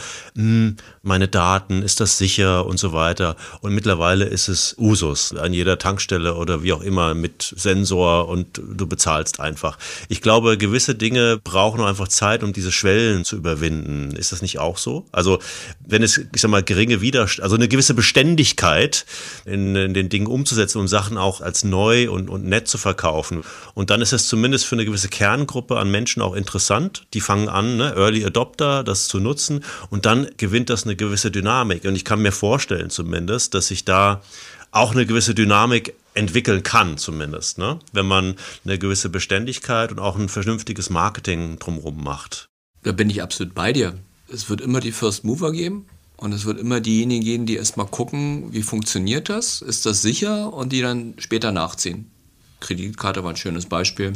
meine Daten, ist das sicher und so weiter. Und mittlerweile ist es Usus an jeder Tankstelle oder wie auch immer mit Sensor und du bezahlst einfach. Ich glaube, gewisse Dinge brauchen einfach Zeit, um diese Schwellen zu überwinden. Ist das nicht auch so? Also wenn es, ich sag mal, geringe Widerstand, also eine gewisse Beständigkeit in den Dingen umzusetzen und Sachen auch als neu und nett zu verkaufen. Und dann ist es zumindest für eine gewisse Kerngruppe an Menschen auch interessant. Die fangen an, ne, Early Adopter, das zu nutzen und dann gewinnt das eine gewisse Dynamik. Und ich kann mir vorstellen zumindest, dass sich da auch eine gewisse Dynamik entwickeln kann zumindest, ne? Wenn man eine gewisse Beständigkeit und auch ein vernünftiges Marketing drumherum macht. Da bin ich absolut bei dir. Es wird immer die First Mover geben und es wird immer diejenigen geben, die erstmal gucken, wie funktioniert das, ist das sicher und die dann später nachziehen. Kreditkarte war ein schönes Beispiel.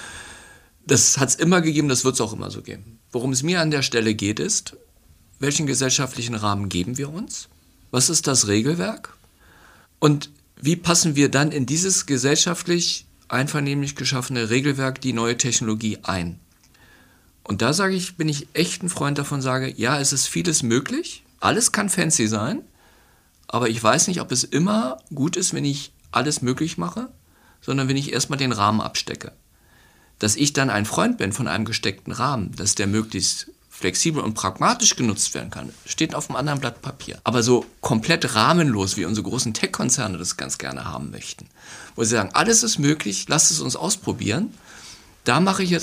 Das hat es immer gegeben, das wird es auch immer so geben. Worum es mir an der Stelle geht, ist, welchen gesellschaftlichen Rahmen geben wir uns? Was ist das Regelwerk? Und wie passen wir dann in dieses gesellschaftlich einvernehmlich geschaffene Regelwerk die neue Technologie ein? Und da bin ich echt ein Freund davon, sage, ja, es ist vieles möglich, alles kann fancy sein, aber ich weiß nicht, ob es immer gut ist, wenn ich alles möglich mache, sondern wenn ich erstmal den Rahmen abstecke. Dass ich dann ein Freund bin von einem gesteckten Rahmen, dass der möglichst flexibel und pragmatisch genutzt werden kann, steht auf einem anderen Blatt Papier. Aber so komplett rahmenlos, wie unsere großen Tech-Konzerne das ganz gerne haben möchten, wo sie sagen, alles ist möglich, lasst es uns ausprobieren, da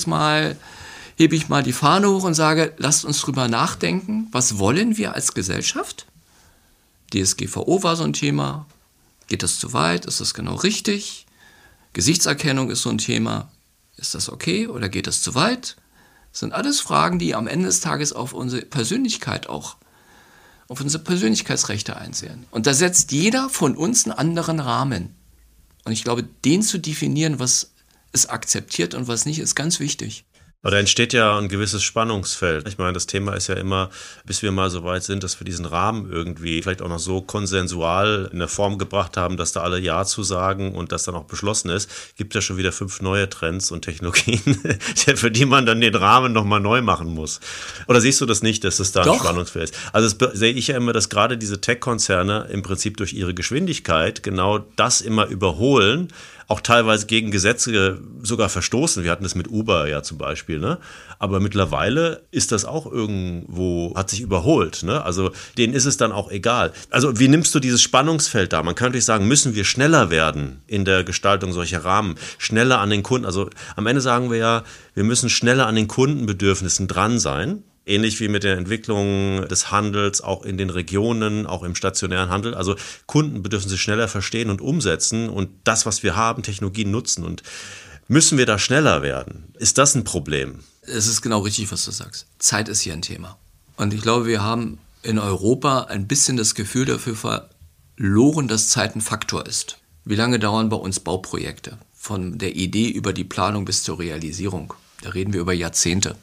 hebe ich mal die Fahne hoch und sage, lasst uns drüber nachdenken, was wollen wir als Gesellschaft? DSGVO war so ein Thema. Geht das zu weit? Ist das genau richtig? Gesichtserkennung ist so ein Thema. Ist das okay oder geht das zu weit? Das sind alles Fragen, die am Ende des Tages auf unsere Persönlichkeit auch, auf unsere Persönlichkeitsrechte einsehen. Und da setzt jeder von uns einen anderen Rahmen. Und ich glaube, den zu definieren, was es akzeptiert und was nicht, ist ganz wichtig. Aber da entsteht ja ein gewisses Spannungsfeld. Ich meine, das Thema ist ja immer, bis wir mal so weit sind, dass wir diesen Rahmen irgendwie vielleicht auch noch so konsensual in der Form gebracht haben, dass da alle Ja zu sagen und das dann auch beschlossen ist, gibt ja schon wieder 5 neue Trends und Technologien, für die man dann den Rahmen nochmal neu machen muss. Oder siehst du das nicht, dass es da ein Spannungsfeld ist? Also das sehe ich ja immer, dass gerade diese Tech-Konzerne im Prinzip durch ihre Geschwindigkeit genau das immer überholen, auch teilweise gegen Gesetze sogar verstoßen. Wir hatten das mit Uber ja zum Beispiel, ne? Aber mittlerweile ist das auch irgendwo, hat sich überholt, ne? Also denen ist es dann auch egal. Also wie nimmst du dieses Spannungsfeld da? Man könnte sagen, müssen wir schneller werden in der Gestaltung solcher Rahmen, schneller an den Kunden. Also am Ende sagen wir ja, wir müssen schneller an den Kundenbedürfnissen dran sein. Ähnlich wie mit der Entwicklung des Handels, auch in den Regionen, auch im stationären Handel. Also Kundenbedürfnisse schneller verstehen und umsetzen und das, was wir haben, Technologien nutzen. Und müssen wir da schneller werden? Ist das ein Problem? Es ist genau richtig, was du sagst. Zeit ist hier ein Thema. Und ich glaube, wir haben in Europa ein bisschen das Gefühl dafür verloren, dass Zeit ein Faktor ist. Wie lange dauern bei uns Bauprojekte? Von der Idee über die Planung bis zur Realisierung. Da reden wir über Jahrzehnte.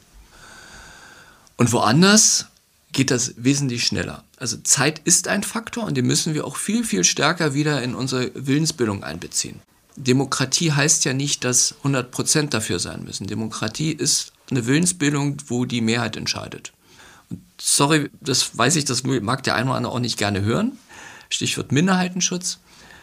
Und woanders geht das wesentlich schneller. Also Zeit ist ein Faktor und den müssen wir auch viel, viel stärker wieder in unsere Willensbildung einbeziehen. Demokratie heißt ja nicht, dass 100% dafür sein müssen. Demokratie ist eine Willensbildung, wo die Mehrheit entscheidet. Und sorry, das weiß ich, das mag der eine oder andere auch nicht gerne hören. Stichwort Minderheitenschutz.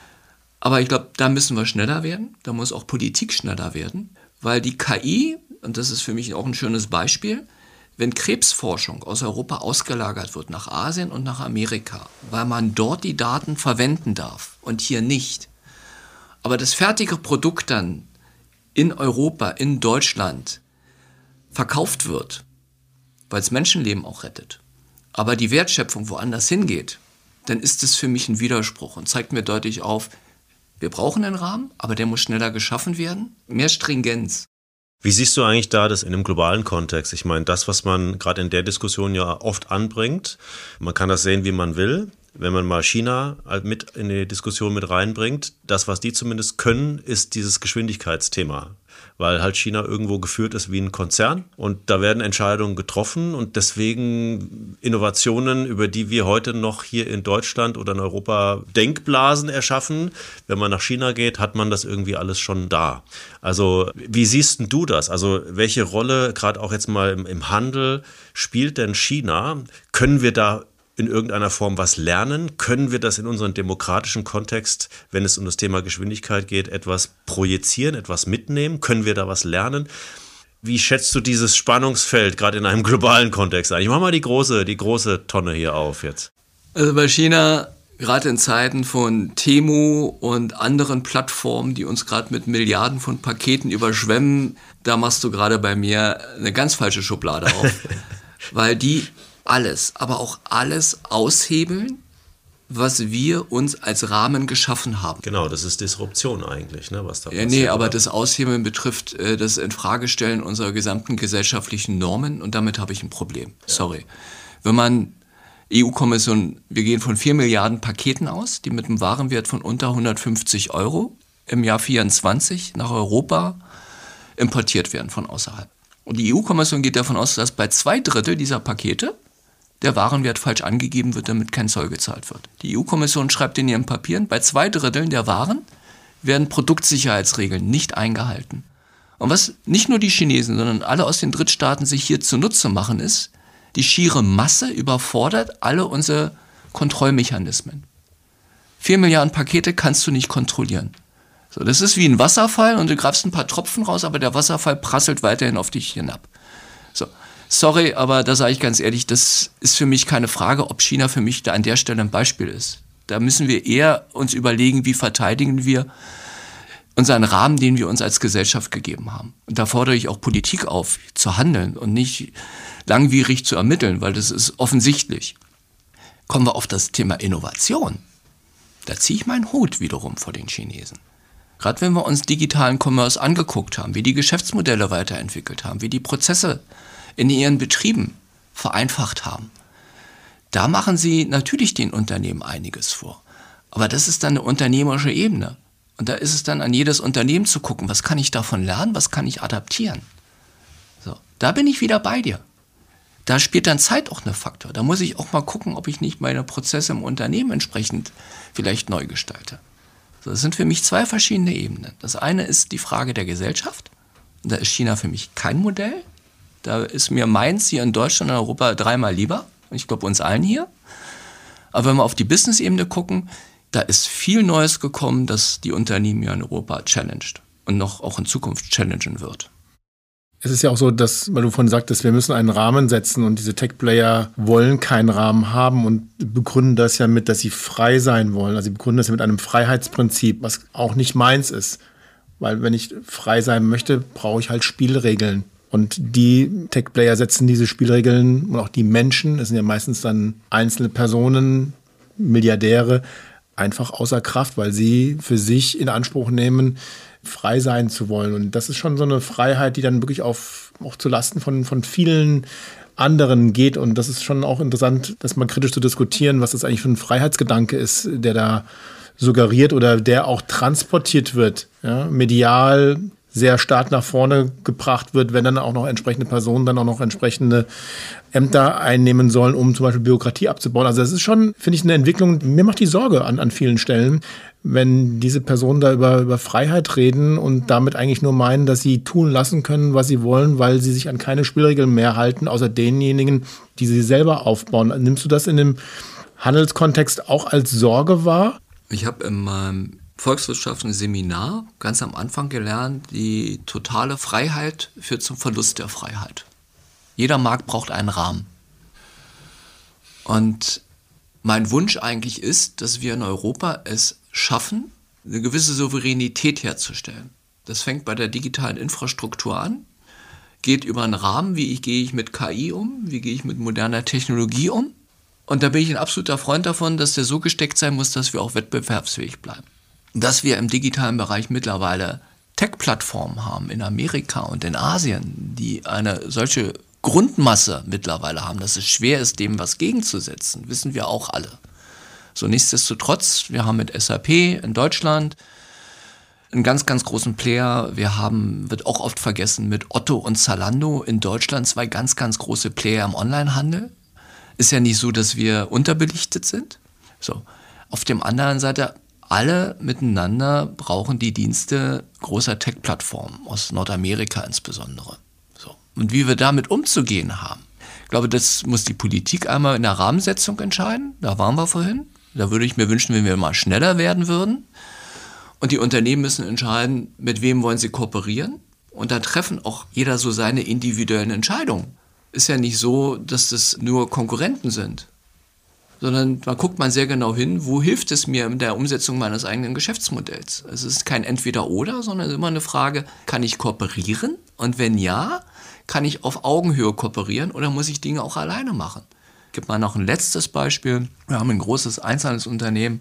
Aber ich glaube, da müssen wir schneller werden. Da muss auch Politik schneller werden. Weil die KI, und das ist für mich auch ein schönes Beispiel, wenn Krebsforschung aus Europa ausgelagert wird nach Asien und nach Amerika, weil man dort die Daten verwenden darf und hier nicht, aber das fertige Produkt dann in Europa, in Deutschland verkauft wird, weil es Menschenleben auch rettet, aber die Wertschöpfung woanders hingeht, dann ist es für mich ein Widerspruch und zeigt mir deutlich auf, wir brauchen einen Rahmen, aber der muss schneller geschaffen werden, mehr Stringenz. Wie siehst du eigentlich da das in einem globalen Kontext? Ich meine, das, was man gerade in der Diskussion ja oft anbringt, man kann das sehen, wie man will. Wenn man mal China mit in die Diskussion mit reinbringt, das, was die zumindest können, ist dieses Geschwindigkeitsthema. Weil halt China irgendwo geführt ist wie ein Konzern und da werden Entscheidungen getroffen und deswegen Innovationen, über die wir heute noch hier in Deutschland oder in Europa Denkblasen erschaffen. Wenn man nach China geht, hat man das irgendwie alles schon da. Also wie siehst denn du das? Also welche Rolle, gerade auch jetzt mal im Handel, spielt denn China? Können wir da in irgendeiner Form was lernen? Können wir das in unserem demokratischen Kontext, wenn es um das Thema Geschwindigkeit geht, etwas projizieren, etwas mitnehmen? Können wir da was lernen? Wie schätzt du dieses Spannungsfeld gerade in einem globalen Kontext ein? Ich mache mal die große Tonne hier auf jetzt. Also bei China, gerade in Zeiten von Temu und anderen Plattformen, die uns gerade mit Milliarden von Paketen überschwemmen, da machst du gerade bei mir eine ganz falsche Schublade auf. Weil die alles, aber auch alles aushebeln, was wir uns als Rahmen geschaffen haben. Genau, das ist Disruption eigentlich, ne, was da passiert. Nee, aber das Aushebeln betrifft das Infragestellen unserer gesamten gesellschaftlichen Normen und damit habe ich ein Problem. Ja. Sorry. Wenn man EU-Kommission, wir gehen von 4 Milliarden Paketen aus, die mit einem Warenwert von unter 150 € im Jahr 2024 nach Europa importiert werden von außerhalb. Und die EU-Kommission geht davon aus, dass bei 2/3 dieser Pakete der Warenwert falsch angegeben wird, damit kein Zoll gezahlt wird. Die EU-Kommission schreibt in ihren Papieren, bei 2/3 der Waren werden Produktsicherheitsregeln nicht eingehalten. Und was nicht nur die Chinesen, sondern alle aus den Drittstaaten sich hier zunutze machen, ist, die schiere Masse überfordert alle unsere Kontrollmechanismen. 4 Milliarden Pakete kannst du nicht kontrollieren. So, das ist wie ein Wasserfall und du greifst ein paar Tropfen raus, aber der Wasserfall prasselt weiterhin auf dich hinab. So. Sorry, aber da sage ich ganz ehrlich, das ist für mich keine Frage, ob China für mich da an der Stelle ein Beispiel ist. Da müssen wir eher uns überlegen, wie verteidigen wir unseren Rahmen, den wir uns als Gesellschaft gegeben haben. Und da fordere ich auch Politik auf, zu handeln und nicht langwierig zu ermitteln, weil das ist offensichtlich. Kommen wir auf das Thema Innovation. Da ziehe ich meinen Hut wiederum vor den Chinesen. Gerade wenn wir uns digitalen Commerce angeguckt haben, wie die Geschäftsmodelle weiterentwickelt haben, wie die Prozesse in ihren Betrieben vereinfacht haben, da machen sie natürlich den Unternehmen einiges vor. Aber das ist dann eine unternehmerische Ebene. Und da ist es dann an jedes Unternehmen zu gucken, was kann ich davon lernen, was kann ich adaptieren. So, da bin ich wieder bei dir. Da spielt dann Zeit auch einen Faktor. Da muss ich auch mal gucken, ob ich nicht meine Prozesse im Unternehmen entsprechend vielleicht neu gestalte. So, das sind für mich zwei verschiedene Ebenen. Das eine ist die Frage der Gesellschaft. Da ist China für mich kein Modell. Da ist mir meins hier in Deutschland und Europa 3-mal lieber. Ich glaube, uns allen hier. Aber wenn wir auf die Business-Ebene gucken, da ist viel Neues gekommen, das die Unternehmen hier in Europa challenged und noch auch in Zukunft challengen wird. Es ist ja auch so, dass, weil du vorhin sagtest, wir müssen einen Rahmen setzen und diese Tech-Player wollen keinen Rahmen haben und begründen das ja mit, dass sie frei sein wollen. Also sie begründen das ja mit einem Freiheitsprinzip, was auch nicht meins ist. Weil wenn ich frei sein möchte, brauche ich halt Spielregeln. Und die Tech-Player setzen diese Spielregeln und auch die Menschen, das sind ja meistens dann einzelne Personen, Milliardäre, einfach außer Kraft, weil sie für sich in Anspruch nehmen, frei sein zu wollen. Und das ist schon so eine Freiheit, die dann wirklich auch zu Lasten von vielen anderen geht. Und das ist schon auch interessant, das mal kritisch zu diskutieren, was das eigentlich für ein Freiheitsgedanke ist, der da suggeriert oder der auch transportiert wird, ja, medial sehr stark nach vorne gebracht wird, wenn dann auch noch entsprechende Personen dann auch noch entsprechende Ämter einnehmen sollen, um zum Beispiel Bürokratie abzubauen. Also das ist schon, finde ich, eine Entwicklung, mir macht die Sorge an vielen Stellen, wenn diese Personen da über Freiheit reden und damit eigentlich nur meinen, dass sie tun lassen können, was sie wollen, weil sie sich an keine Spielregeln mehr halten, außer denjenigen, die sie selber aufbauen. Nimmst du das in dem Handelskontext auch als Sorge wahr? Ich habe in meinem Volkswirtschaftsseminar ganz am Anfang gelernt, die totale Freiheit führt zum Verlust der Freiheit. Jeder Markt braucht einen Rahmen. Und mein Wunsch eigentlich ist, dass wir in Europa es schaffen, eine gewisse Souveränität herzustellen. Das fängt bei der digitalen Infrastruktur an, geht über einen Rahmen, wie gehe ich mit KI um, wie gehe ich mit moderner Technologie um. Und da bin ich ein absoluter Freund davon, dass der so gesteckt sein muss, dass wir auch wettbewerbsfähig bleiben. Dass wir im digitalen Bereich mittlerweile Tech-Plattformen haben in Amerika und in Asien, die eine solche Grundmasse mittlerweile haben, dass es schwer ist, dem was gegenzusetzen, wissen wir auch alle. So, nichtsdestotrotz, wir haben mit SAP in Deutschland einen ganz, ganz großen Player. Wir haben, wird auch oft vergessen, mit Otto und Zalando in Deutschland 2 ganz, ganz große Player im Onlinehandel. Ist ja nicht so, dass wir unterbelichtet sind. So, auf der anderen Seite, alle miteinander brauchen die Dienste großer Tech-Plattformen, aus Nordamerika insbesondere. So. Und wie wir damit umzugehen haben, ich glaube, das muss die Politik einmal in der Rahmensetzung entscheiden. Da waren wir vorhin. Da würde ich mir wünschen, wenn wir mal schneller werden würden. Und die Unternehmen müssen entscheiden, mit wem wollen sie kooperieren. Und dann treffen auch jeder so seine individuellen Entscheidungen. Ist ja nicht so, dass das nur Konkurrenten sind, sondern da guckt man sehr genau hin, wo hilft es mir in der Umsetzung meines eigenen Geschäftsmodells. Es ist kein Entweder-Oder, sondern immer eine Frage, kann ich kooperieren? Und wenn ja, kann ich auf Augenhöhe kooperieren oder muss ich Dinge auch alleine machen? Ich gebe mal noch ein letztes Beispiel. Wir haben ein großes Einzelhandelsunternehmen,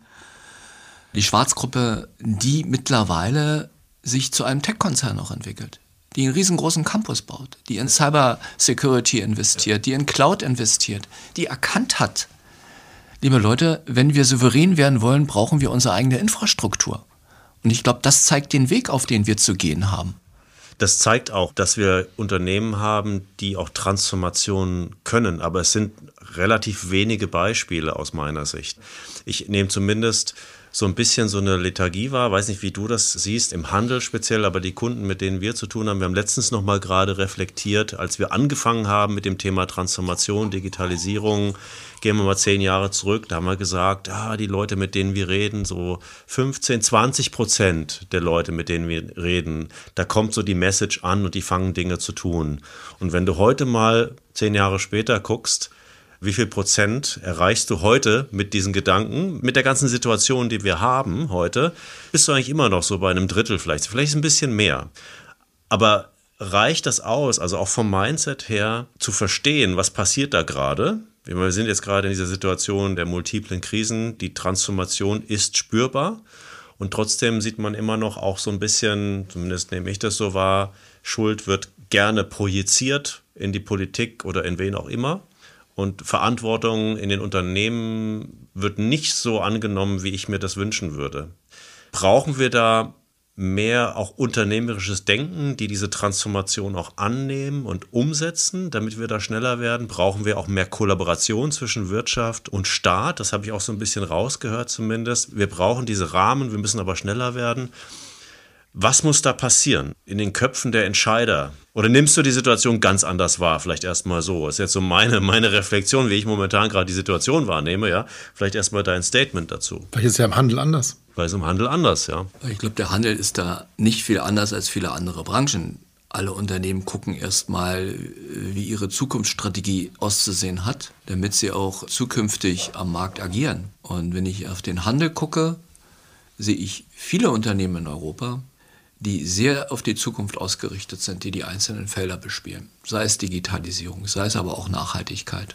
die Schwarz-Gruppe, die mittlerweile sich zu einem Tech-Konzern noch entwickelt, die einen riesengroßen Campus baut, die in Cyber-Security investiert, die in Cloud investiert, die erkannt hat, liebe Leute, wenn wir souverän werden wollen, brauchen wir unsere eigene Infrastruktur. Und ich glaube, das zeigt den Weg, auf den wir zu gehen haben. Das zeigt auch, dass wir Unternehmen haben, die auch Transformationen können. Aber es sind relativ wenige Beispiele aus meiner Sicht. Ich nehme zumindest so ein bisschen so eine Lethargie wahr. Weiß nicht, wie du das siehst, im Handel speziell, aber die Kunden, mit denen wir zu tun haben, wir haben letztens noch mal gerade reflektiert, als wir angefangen haben mit dem Thema Transformation, Digitalisierung, gehen wir mal 10 Jahre zurück, da haben wir gesagt, die Leute, mit denen wir reden, so 15-20% der Leute, mit denen wir reden, da kommt so die Message an und die fangen Dinge zu tun. Und wenn du heute mal 10 Jahre später guckst, wie viel Prozent erreichst du heute mit diesen Gedanken, mit der ganzen Situation, die wir haben heute, bist du eigentlich immer noch so bei einem Drittel vielleicht ein bisschen mehr. Aber reicht das aus, also auch vom Mindset her zu verstehen, was passiert da gerade? Wir sind jetzt gerade in dieser Situation der multiplen Krisen. Die Transformation ist spürbar und trotzdem sieht man immer noch auch so ein bisschen, zumindest nehme ich das so wahr, Schuld wird gerne projiziert in die Politik oder in wen auch immer. Und Verantwortung in den Unternehmen wird nicht so angenommen, wie ich mir das wünschen würde. Brauchen wir da mehr auch unternehmerisches Denken, die diese Transformation auch annehmen und umsetzen, damit wir da schneller werden? Brauchen wir auch mehr Kollaboration zwischen Wirtschaft und Staat? Das habe ich auch so ein bisschen rausgehört zumindest. Wir brauchen diese Rahmen, wir müssen aber schneller werden. Was muss da passieren in den Köpfen der Entscheider? Oder nimmst du die Situation ganz anders wahr? Vielleicht erstmal so. Das ist jetzt so meine Reflexion, wie ich momentan gerade die Situation wahrnehme. Ja? Vielleicht erstmal dein Statement dazu. Vielleicht ist es ja im Handel anders. Weil es im Handel anders, ja. Ich glaube, der Handel ist da nicht viel anders als viele andere Branchen. Alle Unternehmen gucken erstmal, wie ihre Zukunftsstrategie auszusehen hat, damit sie auch zukünftig am Markt agieren. Und wenn ich auf den Handel gucke, sehe ich viele Unternehmen in Europa, die sehr auf die Zukunft ausgerichtet sind, die einzelnen Felder bespielen. Sei es Digitalisierung, sei es aber auch Nachhaltigkeit.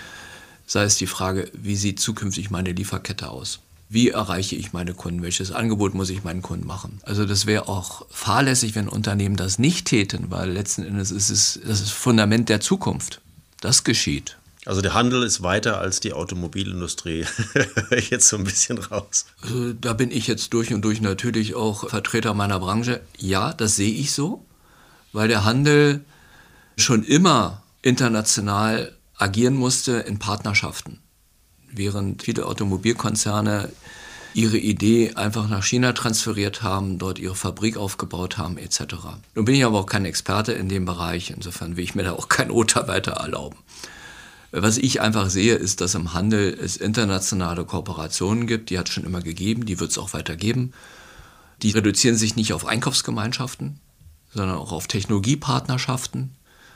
Sei es die Frage, wie sieht zukünftig meine Lieferkette aus? Wie erreiche ich meine Kunden? Welches Angebot muss ich meinen Kunden machen? Also das wäre auch fahrlässig, wenn Unternehmen das nicht täten, weil letzten Endes ist das ist Fundament der Zukunft. Das geschieht. Also der Handel ist weiter als die Automobilindustrie. Höre ich jetzt so ein bisschen raus. Also da bin ich jetzt durch und durch natürlich auch Vertreter meiner Branche. Ja, das sehe ich so, weil der Handel schon immer international agieren musste in Partnerschaften. Während viele Automobilkonzerne ihre Idee einfach nach China transferiert haben, dort ihre Fabrik aufgebaut haben etc. Nun bin ich aber auch kein Experte in dem Bereich, insofern will ich mir da auch kein Urteil weiter erlauben. Was ich einfach sehe, ist, dass im Handel es internationale Kooperationen gibt, die hat es schon immer gegeben, die wird es auch weiter geben. Die reduzieren sich nicht auf Einkaufsgemeinschaften, sondern auch auf Technologiepartnerschaften.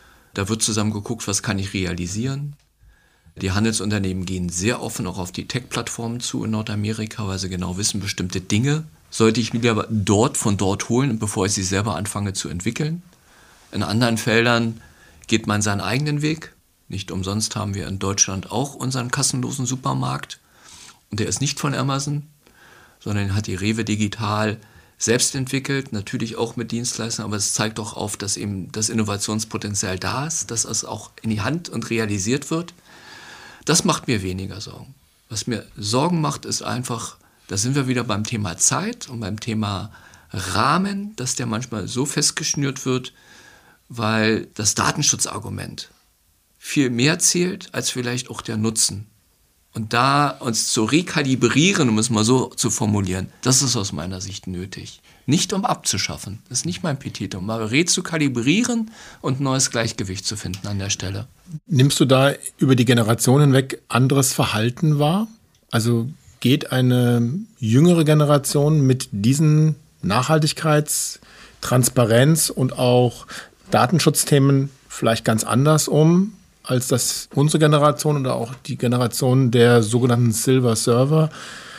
Da wird zusammen geguckt, was kann ich realisieren. Die Handelsunternehmen gehen sehr offen auch auf die Tech-Plattformen zu in Nordamerika, weil sie genau wissen, bestimmte Dinge sollte ich mir aber von dort holen, bevor ich sie selber anfange zu entwickeln. In anderen Feldern geht man seinen eigenen Weg. Nicht umsonst haben wir in Deutschland auch unseren kassenlosen Supermarkt. Und der ist nicht von Amazon, sondern hat die Rewe Digital selbst entwickelt, natürlich auch mit Dienstleistern, aber es zeigt auch auf, dass eben das Innovationspotenzial da ist, dass es auch in die Hand und realisiert wird. Das macht mir weniger Sorgen. Was mir Sorgen macht, ist einfach, da sind wir wieder beim Thema Zeit und beim Thema Rahmen, dass der manchmal so festgeschnürt wird, weil das Datenschutzargument viel mehr zählt als vielleicht auch der Nutzen. Und da uns zu rekalibrieren, um es mal so zu formulieren, das ist aus meiner Sicht nötig. Nicht um abzuschaffen, das ist nicht mein Petitum, aber zu kalibrieren und ein neues Gleichgewicht zu finden an der Stelle. Nimmst du da über die Generation hinweg anderes Verhalten wahr? Also geht eine jüngere Generation mit diesen Nachhaltigkeits-, Transparenz- und auch Datenschutzthemen vielleicht ganz anders um, als das unsere Generation oder auch die Generation der sogenannten Silver Server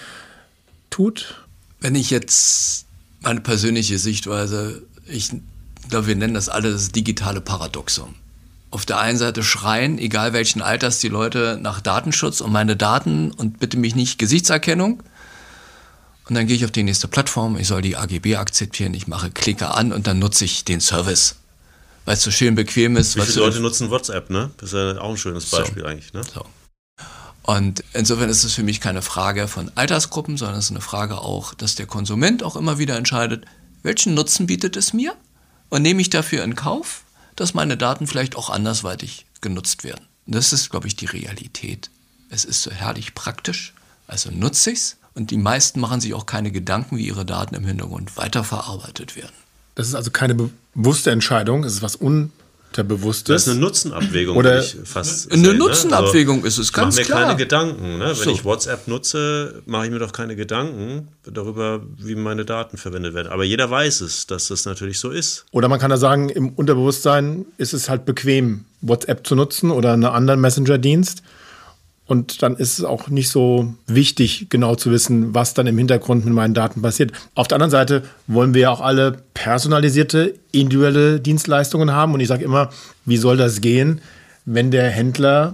tut? Wenn ich jetzt meine persönliche Sichtweise, ich glaube, wir nennen das alle das digitale Paradoxon. Auf der einen Seite schreien, egal welchen Alters, die Leute nach Datenschutz und meine Daten und bitte mich nicht Gesichtserkennung. Und dann gehe ich auf die nächste Plattform, ich soll die AGB akzeptieren, ich klicke an und dann nutze ich den Service. Weil es so schön bequem ist. Wie viele Leute nutzen WhatsApp, ne? Das ist ja auch ein schönes Beispiel eigentlich, ne? So. Und insofern ist es für mich keine Frage von Altersgruppen, sondern es ist eine Frage auch, dass der Konsument auch immer wieder entscheidet, welchen Nutzen bietet es mir und nehme ich dafür in Kauf, dass meine Daten vielleicht auch andersweitig genutzt werden. Und das ist, glaube ich, die Realität. Es ist so herrlich praktisch, also nutze ich es und die meisten machen sich auch keine Gedanken, wie ihre Daten im Hintergrund weiterverarbeitet werden. Das ist also keine bewusste Entscheidung, es ist was Unterbewusstes. Das ist eine Nutzenabwägung, Oder würde ich fast eine sehen, Nutzenabwägung ne? Also, ist es ganz klar. Ich mache mir keine Gedanken. Ne? Wenn So. ich WhatsApp nutze, mache ich mir doch keine Gedanken darüber, wie meine Daten verwendet werden. Aber jeder weiß es, dass das natürlich so ist. Oder man kann da sagen, im Unterbewusstsein ist es halt bequem, WhatsApp zu nutzen oder einen anderen Messenger-Dienst. Und dann ist es auch nicht so wichtig, genau zu wissen, was dann im Hintergrund mit meinen Daten passiert. Auf der anderen Seite wollen wir ja auch alle personalisierte, individuelle Dienstleistungen haben. Und ich sage immer, wie soll das gehen, wenn der Händler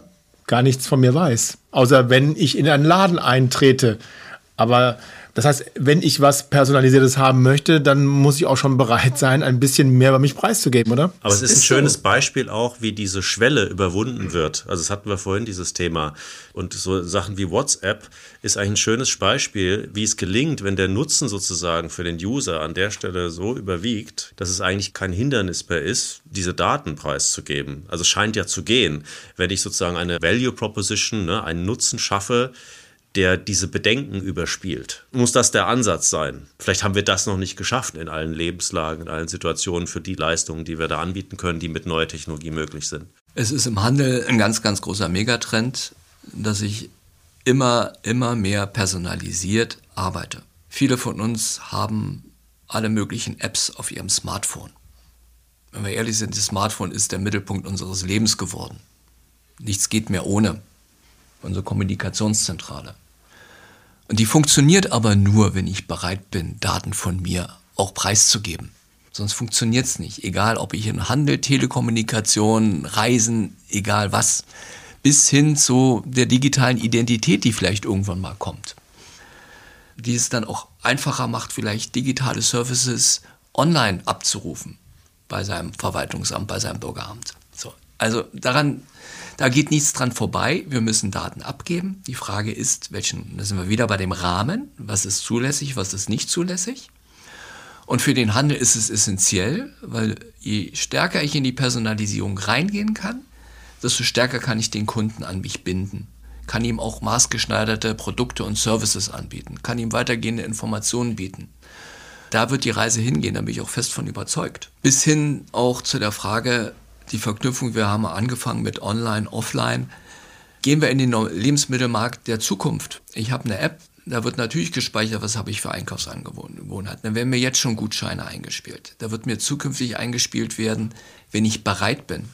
gar nichts von mir weiß. Außer wenn ich in einen Laden eintrete. Aber das heißt, wenn ich was Personalisiertes haben möchte, dann muss ich auch schon bereit sein, ein bisschen mehr über mich preiszugeben, oder? Aber es ist ein schönes Beispiel auch, wie diese Schwelle überwunden wird. Also das hatten wir vorhin, dieses Thema. Und so Sachen wie WhatsApp ist eigentlich ein schönes Beispiel, wie es gelingt, wenn der Nutzen sozusagen für den User an der Stelle so überwiegt, dass es eigentlich kein Hindernis mehr ist, diese Daten preiszugeben. Also es scheint ja zu gehen, wenn ich sozusagen eine Value Proposition, einen Nutzen schaffe, der diese Bedenken überspielt. Muss das der Ansatz sein? Vielleicht haben wir das noch nicht geschafft in allen Lebenslagen, in allen Situationen für die Leistungen, die wir da anbieten können, die mit neuer Technologie möglich sind. Es ist im Handel ein ganz, ganz großer Megatrend, dass ich immer mehr personalisiert arbeite. Viele von uns haben alle möglichen Apps auf ihrem Smartphone. Wenn wir ehrlich sind, das Smartphone ist der Mittelpunkt unseres Lebens geworden. Nichts geht mehr ohne. Unsere Kommunikationszentrale. Und die funktioniert aber nur, wenn ich bereit bin, Daten von mir auch preiszugeben. Sonst funktioniert es nicht. Egal, ob ich in Handel, Telekommunikation, Reisen, egal was. Bis hin zu der digitalen Identität, die vielleicht irgendwann mal kommt. Die es dann auch einfacher macht, vielleicht digitale Services online abzurufen. Bei seinem Verwaltungsamt, bei seinem Bürgeramt. So. Also da geht nichts dran vorbei. Wir müssen Daten abgeben. Die Frage ist, da sind wir wieder bei dem Rahmen. Was ist zulässig, was ist nicht zulässig? Und für den Handel ist es essentiell, weil je stärker ich in die Personalisierung reingehen kann, desto stärker kann ich den Kunden an mich binden. Kann ihm auch maßgeschneiderte Produkte und Services anbieten. Kann ihm weitergehende Informationen bieten. Da wird die Reise hingehen, da bin ich auch fest von überzeugt. Bis hin auch zu der Frage, die Verknüpfung, wir haben angefangen mit Online, Offline. Gehen wir in den Lebensmittelmarkt der Zukunft. Ich habe eine App, da wird natürlich gespeichert, was habe ich für Einkaufsangewohnheiten. Da werden mir jetzt schon Gutscheine eingespielt. Da wird mir zukünftig eingespielt werden, wenn ich bereit bin,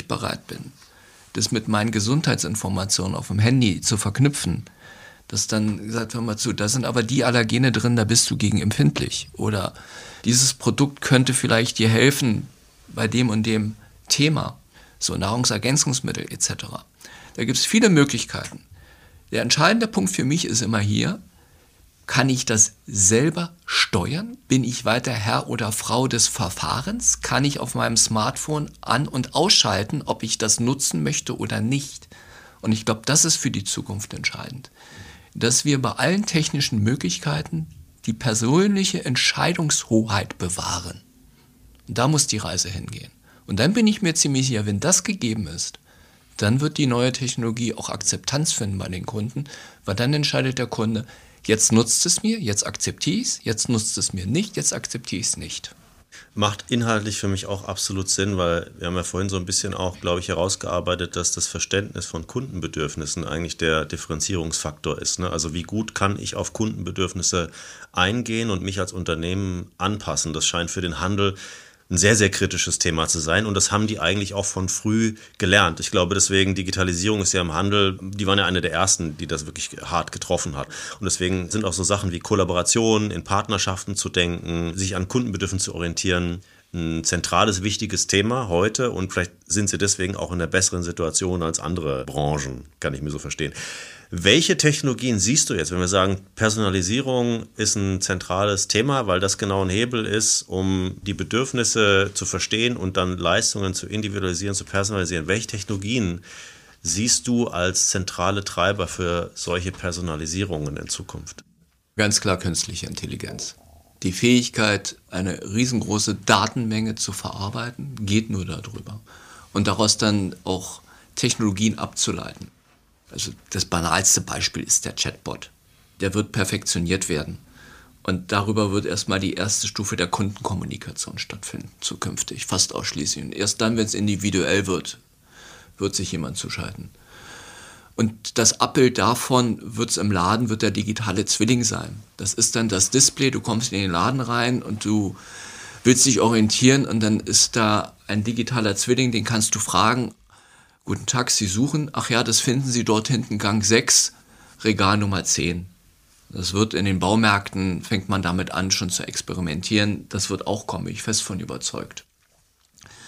das mit meinen Gesundheitsinformationen auf dem Handy zu verknüpfen, dass dann gesagt, hör mal zu, da sind aber die Allergene drin, da bist du gegen empfindlich. Oder dieses Produkt könnte vielleicht dir helfen bei dem und dem Thema, so Nahrungsergänzungsmittel etc. Da gibt es viele Möglichkeiten. Der entscheidende Punkt für mich ist immer hier, kann ich das selber steuern? Bin ich weiter Herr oder Frau des Verfahrens? Kann ich auf meinem Smartphone an- und ausschalten, ob ich das nutzen möchte oder nicht? Und ich glaube, das ist für die Zukunft entscheidend, dass wir bei allen technischen Möglichkeiten die persönliche Entscheidungshoheit bewahren. Und da muss die Reise hingehen. Und dann bin ich mir ziemlich sicher, wenn das gegeben ist, dann wird die neue Technologie auch Akzeptanz finden bei den Kunden, weil dann entscheidet der Kunde, jetzt nutzt es mir, jetzt akzeptiere ich es, jetzt nutzt es mir nicht, jetzt akzeptiere ich es nicht. Macht inhaltlich für mich auch absolut Sinn, weil wir haben ja vorhin so ein bisschen auch, glaube ich, herausgearbeitet, dass das Verständnis von Kundenbedürfnissen eigentlich der Differenzierungsfaktor ist. Ne? Also wie gut kann ich auf Kundenbedürfnisse eingehen und mich als Unternehmen anpassen? Das scheint für den Handel ein sehr, sehr kritisches Thema zu sein und das haben die eigentlich auch von früh gelernt. Ich glaube deswegen, Digitalisierung ist ja im Handel, die waren ja eine der ersten, die das wirklich hart getroffen hat. Und deswegen sind auch so Sachen wie Kollaboration, in Partnerschaften zu denken, sich an Kundenbedürfnissen zu orientieren, ein zentrales, wichtiges Thema heute und vielleicht sind sie deswegen auch in einer besseren Situation als andere Branchen, kann ich mir so verstehen. Welche Technologien siehst du jetzt, wenn wir sagen, Personalisierung ist ein zentrales Thema, weil das genau ein Hebel ist, um die Bedürfnisse zu verstehen und dann Leistungen zu individualisieren, zu personalisieren? Welche Technologien siehst du als zentrale Treiber für solche Personalisierungen in Zukunft? Ganz klar künstliche Intelligenz. Die Fähigkeit, eine riesengroße Datenmenge zu verarbeiten, geht nur darüber. Und daraus dann auch Technologien abzuleiten. Also das banalste Beispiel ist der Chatbot. Der wird perfektioniert werden. Und darüber wird erstmal die erste Stufe der Kundenkommunikation stattfinden, zukünftig, fast ausschließlich. Und erst dann, wenn es individuell wird, wird sich jemand zuschalten. Und das Abbild davon wird der digitale Zwilling sein. Das ist dann das Display, du kommst in den Laden rein und du willst dich orientieren und dann ist da ein digitaler Zwilling, den kannst du fragen, guten Tag, Sie suchen, ach ja, das finden Sie dort hinten, Gang 6, Regal Nummer 10. Das wird in den Baumärkten, fängt man damit an, schon zu experimentieren. Das wird auch kommen, bin ich fest von überzeugt.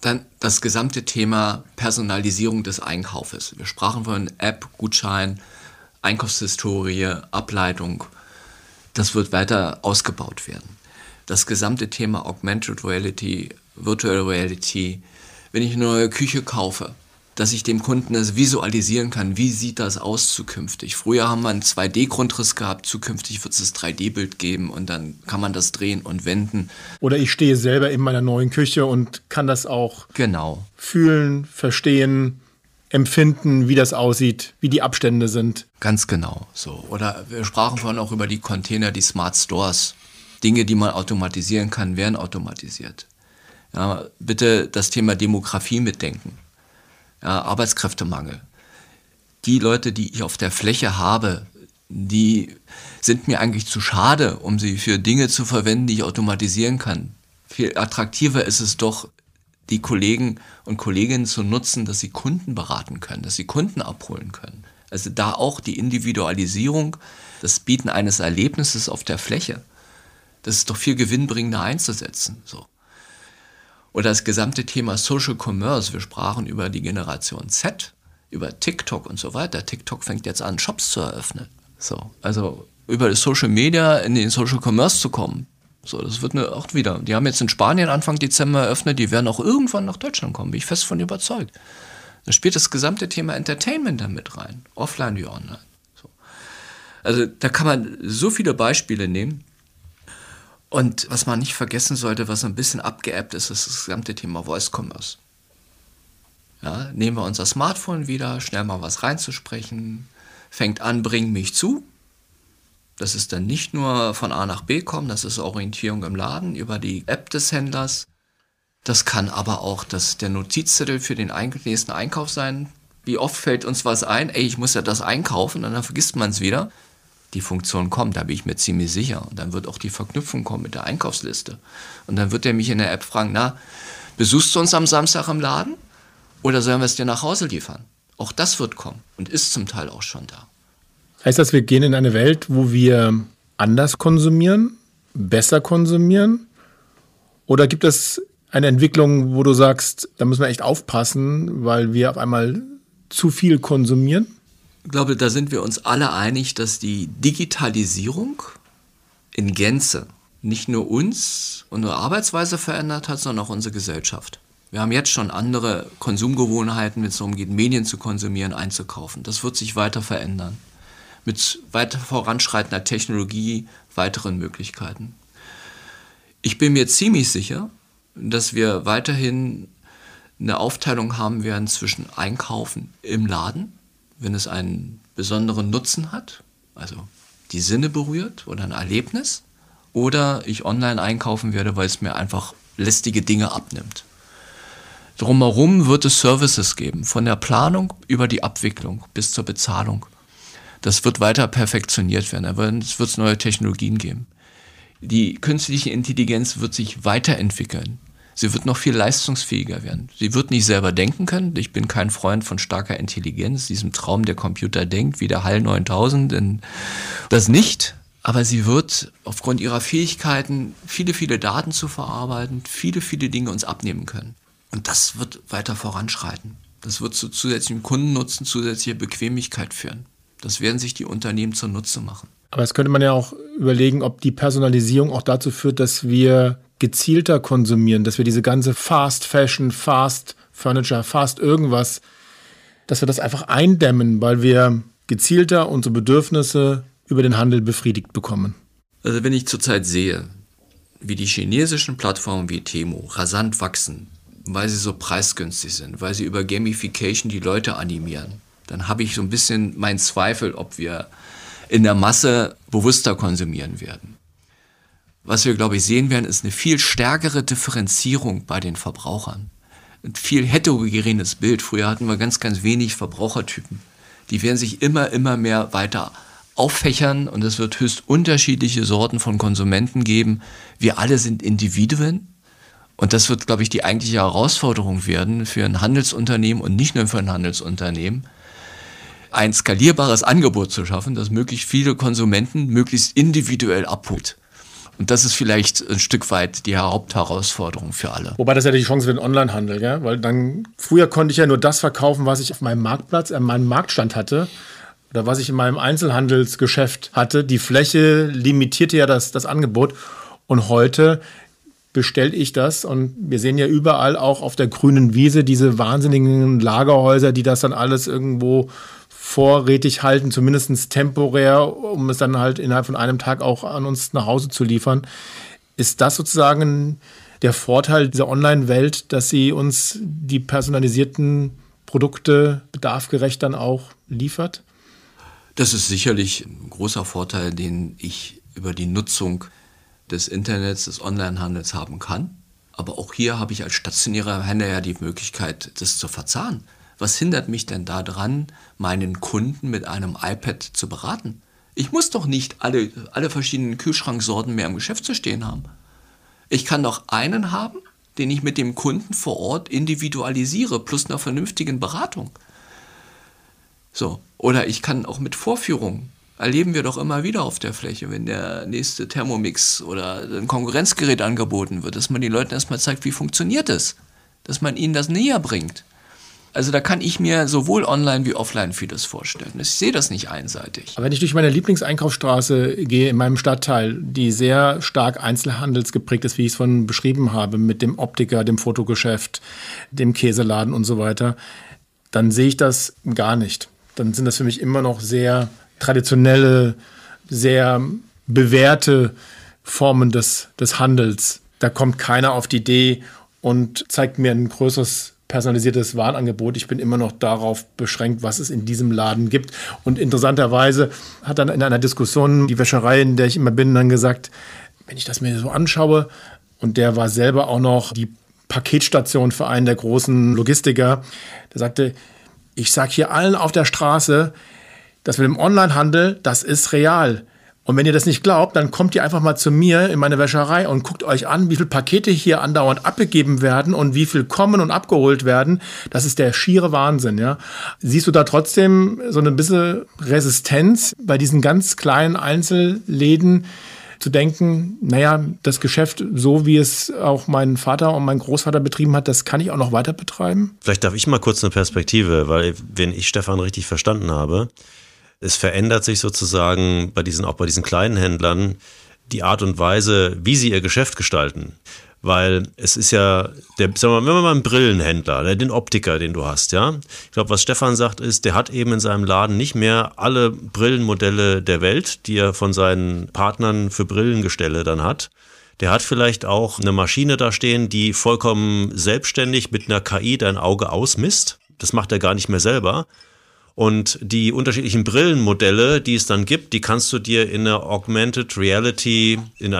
Dann das gesamte Thema Personalisierung des Einkaufes. Wir sprachen von App, Gutschein, Einkaufshistorie, Ableitung. Das wird weiter ausgebaut werden. Das gesamte Thema Augmented Reality, Virtual Reality. Wenn ich eine neue Küche kaufe, dass ich dem Kunden das visualisieren kann, wie sieht das aus zukünftig. Früher haben wir einen 2D-Grundriss gehabt, zukünftig wird es das 3D-Bild geben und dann kann man das drehen und wenden. Oder ich stehe selber in meiner neuen Küche und kann das auch fühlen, verstehen, empfinden, wie das aussieht, wie die Abstände sind. Ganz genau so. Oder wir sprachen vorhin auch über die Container, die Smart Stores. Dinge, die man automatisieren kann, werden automatisiert. Ja, bitte das Thema Demografie mitdenken. Ja, Arbeitskräftemangel. Die Leute, die ich auf der Fläche habe, die sind mir eigentlich zu schade, um sie für Dinge zu verwenden, die ich automatisieren kann. Viel attraktiver ist es doch, die Kollegen und Kolleginnen zu nutzen, dass sie Kunden beraten können, dass sie Kunden abholen können. Also da auch die Individualisierung, das Bieten eines Erlebnisses auf der Fläche, das ist doch viel gewinnbringender einzusetzen. So. Oder das gesamte Thema Social Commerce. Wir sprachen über die Generation Z, über TikTok und so weiter. TikTok fängt jetzt an, Shops zu eröffnen. So, also über das Social Media in den Social Commerce zu kommen. So, das wird auch wieder. Die haben jetzt in Spanien Anfang Dezember eröffnet, die werden auch irgendwann nach Deutschland kommen, bin ich fest von überzeugt. Da spielt das gesamte Thema Entertainment dann mit rein, offline wie online. So. Also da kann man so viele Beispiele nehmen. Und was man nicht vergessen sollte, was ein bisschen abgeebbt ist, ist das gesamte Thema Voice Commerce. Ja, nehmen wir unser Smartphone wieder, schnell mal was reinzusprechen, fängt an, bring mich zu. Das ist dann nicht nur von A nach B kommen, das ist Orientierung im Laden über die App des Händlers. Das kann aber auch der Notizzettel für den nächsten Einkauf sein. Wie oft fällt uns was ein? Ich muss ja das einkaufen und dann vergisst man es wieder. Die Funktion kommt, da bin ich mir ziemlich sicher. Und dann wird auch die Verknüpfung kommen mit der Einkaufsliste. Und dann wird er mich in der App fragen, besuchst du uns am Samstag im Laden oder sollen wir es dir nach Hause liefern? Auch das wird kommen und ist zum Teil auch schon da. Heißt das, wir gehen in eine Welt, wo wir anders konsumieren, besser konsumieren? Oder gibt es eine Entwicklung, wo du sagst, da müssen wir echt aufpassen, weil wir auf einmal zu viel konsumieren? Ich glaube, da sind wir uns alle einig, dass die Digitalisierung in Gänze nicht nur uns, unsere Arbeitsweise verändert hat, sondern auch unsere Gesellschaft. Wir haben jetzt schon andere Konsumgewohnheiten, wenn es darum geht, Medien zu konsumieren, einzukaufen. Das wird sich weiter verändern. Mit weiter voranschreitender Technologie, weiteren Möglichkeiten. Ich bin mir ziemlich sicher, dass wir weiterhin eine Aufteilung haben werden zwischen Einkaufen im Laden, wenn es einen besonderen Nutzen hat, also die Sinne berührt oder ein Erlebnis, oder ich online einkaufen werde, weil es mir einfach lästige Dinge abnimmt. Drumherum wird es Services geben, von der Planung über die Abwicklung bis zur Bezahlung. Das wird weiter perfektioniert werden, aber es wird neue Technologien geben. Die künstliche Intelligenz wird sich weiterentwickeln. Sie wird noch viel leistungsfähiger werden. Sie wird nicht selber denken können. Ich bin kein Freund von starker Intelligenz, diesem Traum, der Computer denkt, wie der HAL 9000. Das nicht. Aber sie wird aufgrund ihrer Fähigkeiten, viele, viele Daten zu verarbeiten, viele, viele Dinge uns abnehmen können. Und das wird weiter voranschreiten. Das wird zu zusätzlichem Kundennutzen, zusätzlicher Bequemlichkeit führen. Das werden sich die Unternehmen zunutze machen. Aber jetzt könnte man ja auch überlegen, ob die Personalisierung auch dazu führt, dass wir gezielter konsumieren, dass wir diese ganze Fast Fashion, Fast Furniture, Fast irgendwas, dass wir das einfach eindämmen, weil wir gezielter unsere Bedürfnisse über den Handel befriedigt bekommen. Also wenn ich zurzeit sehe, wie die chinesischen Plattformen wie Temu rasant wachsen, weil sie so preisgünstig sind, weil sie über Gamification die Leute animieren, dann habe ich so ein bisschen meinen Zweifel, ob wir in der Masse bewusster konsumieren werden. Was wir, glaube ich, sehen werden, ist eine viel stärkere Differenzierung bei den Verbrauchern. Ein viel heterogenes Bild. Früher hatten wir ganz, ganz wenig Verbrauchertypen. Die werden sich immer mehr weiter auffächern und es wird höchst unterschiedliche Sorten von Konsumenten geben. Wir alle sind Individuen und das wird, glaube ich, die eigentliche Herausforderung werden für ein Handelsunternehmen und nicht nur für ein Handelsunternehmen, ein skalierbares Angebot zu schaffen, das möglichst viele Konsumenten möglichst individuell abholt. Und das ist vielleicht ein Stück weit die Hauptherausforderung für alle. Wobei das ja die Chance für den Onlinehandel, gell? Weil dann, früher konnte ich ja nur das verkaufen, was ich auf meinem Marktplatz, an meinem Marktstand hatte oder was ich in meinem Einzelhandelsgeschäft hatte. Die Fläche limitierte ja das Angebot. Und heute bestelle ich das und wir sehen ja überall auch auf der grünen Wiese diese wahnsinnigen Lagerhäuser, die das dann alles irgendwo vorrätig halten, zumindest temporär, um es dann halt innerhalb von einem Tag auch an uns nach Hause zu liefern. Ist das sozusagen der Vorteil dieser Online-Welt, dass sie uns die personalisierten Produkte bedarfsgerecht dann auch liefert? Das ist sicherlich ein großer Vorteil, den ich über die Nutzung des Internets, des Onlinehandels haben kann. Aber auch hier habe ich als stationärer Händler ja die Möglichkeit, das zu verzahnen. Was hindert mich denn daran, meinen Kunden mit einem iPad zu beraten? Ich muss doch nicht alle verschiedenen Kühlschranksorten mehr im Geschäft zu stehen haben. Ich kann doch einen haben, den ich mit dem Kunden vor Ort individualisiere, plus einer vernünftigen Beratung. So. Oder ich kann auch mit Vorführungen, erleben wir doch immer wieder auf der Fläche, wenn der nächste Thermomix oder ein Konkurrenzgerät angeboten wird, dass man den Leuten erstmal zeigt, wie funktioniert es, dass man ihnen das näher bringt. Also da kann ich mir sowohl online wie offline vieles vorstellen. Ich sehe das nicht einseitig. Aber wenn ich durch meine Lieblingseinkaufsstraße gehe in meinem Stadtteil, die sehr stark einzelhandelsgeprägt ist, wie ich es vorhin beschrieben habe, mit dem Optiker, dem Fotogeschäft, dem Käseladen und so weiter, dann sehe ich das gar nicht. Dann sind das für mich immer noch sehr traditionelle, sehr bewährte Formen des Handels. Da kommt keiner auf die Idee und zeigt mir ein größeres personalisiertes Warenangebot. Ich bin immer noch darauf beschränkt, was es in diesem Laden gibt. Und interessanterweise hat dann in einer Diskussion die Wäscherei, in der ich immer bin, dann gesagt, wenn ich das mir so anschaue, und der war selber auch noch die Paketstation für einen der großen Logistiker, der sagte, ich sage hier allen auf der Straße, das mit dem Onlinehandel, das ist real. Und wenn ihr das nicht glaubt, dann kommt ihr einfach mal zu mir in meine Wäscherei und guckt euch an, wie viele Pakete hier andauernd abgegeben werden und wie viel kommen und abgeholt werden. Das ist der schiere Wahnsinn, ja. Siehst du da trotzdem so ein bisschen Resistenz bei diesen ganz kleinen Einzelläden zu denken, naja, das Geschäft, so wie es auch mein Vater und mein Großvater betrieben hat, das kann ich auch noch weiter betreiben? Vielleicht darf ich mal kurz eine Perspektive, weil wenn ich Stefan richtig verstanden habe, es verändert sich sozusagen auch bei diesen kleinen Händlern die Art und Weise, wie sie ihr Geschäft gestalten. Weil es ist ja, sagen wir mal einen Brillenhändler, den Optiker, den du hast, ja. Ich glaube, was Stefan sagt ist, der hat eben in seinem Laden nicht mehr alle Brillenmodelle der Welt, die er von seinen Partnern für Brillengestelle dann hat. Der hat vielleicht auch eine Maschine da stehen, die vollkommen selbstständig mit einer KI dein Auge ausmisst. Das macht er gar nicht mehr selber. Und die unterschiedlichen Brillenmodelle, die es dann gibt, die kannst du dir in einem Augmented Reality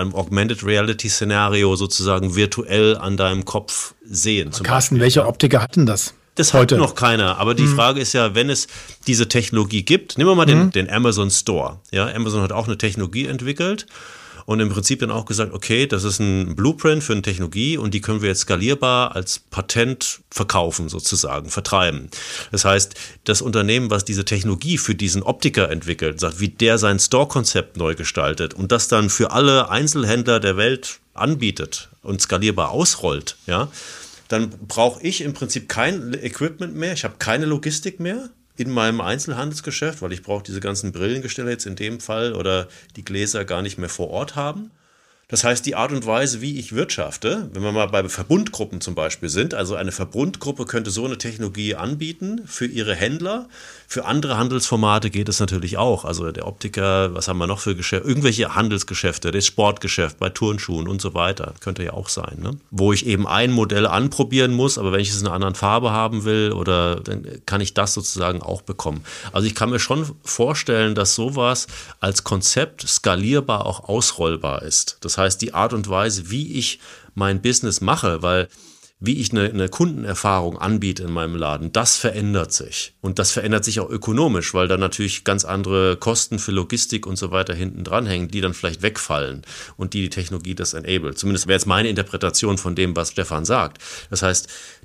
Szenario sozusagen virtuell an deinem Kopf sehen. Carsten, welche Optiker hatten das? Das hat noch keiner. Aber die Frage ist ja, wenn es diese Technologie gibt, nehmen wir mal den Amazon Store. Ja, Amazon hat auch eine Technologie entwickelt. Und im Prinzip dann auch gesagt, okay, das ist ein Blueprint für eine Technologie und die können wir jetzt skalierbar als Patent verkaufen sozusagen, vertreiben. Das heißt, das Unternehmen, was diese Technologie für diesen Optiker entwickelt, sagt, wie der sein Store-Konzept neu gestaltet und das dann für alle Einzelhändler der Welt anbietet und skalierbar ausrollt, ja, dann brauche ich im Prinzip kein Equipment mehr, ich habe keine Logistik mehr in meinem Einzelhandelsgeschäft, weil ich brauche diese ganzen Brillengestelle jetzt in dem Fall oder die Gläser gar nicht mehr vor Ort haben. Das heißt, die Art und Weise, wie ich wirtschafte, wenn wir mal bei Verbundgruppen zum Beispiel sind, also eine Verbundgruppe könnte so eine Technologie anbieten für ihre Händler. Für andere Handelsformate geht es natürlich auch. Also der Optiker, was haben wir noch für Geschäfte? Irgendwelche Handelsgeschäfte, das Sportgeschäft bei Turnschuhen und so weiter. Könnte ja auch sein, ne? Wo ich eben ein Modell anprobieren muss, aber wenn ich es in einer anderen Farbe haben will, oder dann kann ich das sozusagen auch bekommen. Also ich kann mir schon vorstellen, dass sowas als Konzept skalierbar auch ausrollbar ist. Das heißt, die Art und Weise, wie ich mein Business mache, weil wie ich eine Kundenerfahrung anbiete in meinem Laden, das verändert sich. Und das verändert sich auch ökonomisch, weil da natürlich ganz andere Kosten für Logistik und so weiter hinten dranhängen, die dann vielleicht wegfallen und die Technologie das enabled. Zumindest wäre jetzt meine Interpretation von dem, was Stefan sagt. Das heißt,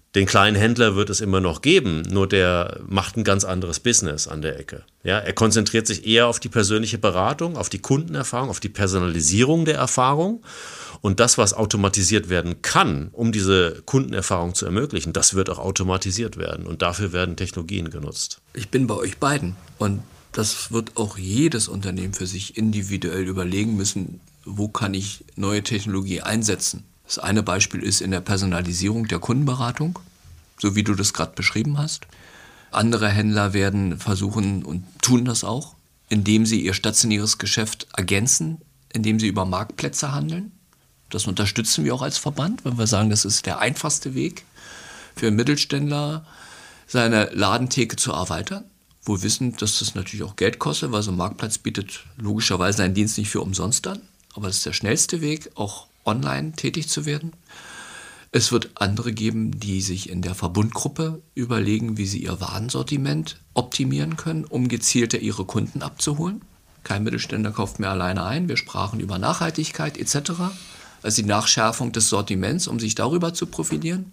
Den kleinen Händler wird es immer noch geben, nur der macht ein ganz anderes Business an der Ecke. Ja, er konzentriert sich eher auf die persönliche Beratung, auf die Kundenerfahrung, auf die Personalisierung der Erfahrung. Und das, was automatisiert werden kann, um diese Kundenerfahrung zu ermöglichen, das wird auch automatisiert werden. Und dafür werden Technologien genutzt. Ich bin bei euch beiden. Und das wird auch jedes Unternehmen für sich individuell überlegen müssen, wo kann ich neue Technologie einsetzen. Das eine Beispiel ist in der Personalisierung der Kundenberatung, so wie du das gerade beschrieben hast. Andere Händler werden versuchen und tun das auch, indem sie ihr stationäres Geschäft ergänzen, indem sie über Marktplätze handeln. Das unterstützen wir auch als Verband, wenn wir sagen, das ist der einfachste Weg für einen Mittelständler, seine Ladentheke zu erweitern. Wo wir wissen, dass das natürlich auch Geld kostet, weil so ein Marktplatz bietet logischerweise einen Dienst nicht für umsonst an. Aber das ist der schnellste Weg, auch online tätig zu werden. Es wird andere geben, die sich in der Verbundgruppe überlegen, wie sie ihr Warensortiment optimieren können, um gezielter ihre Kunden abzuholen. Kein Mittelständler kauft mehr alleine ein. Wir sprachen über Nachhaltigkeit etc., also die Nachschärfung des Sortiments, um sich darüber zu profilieren.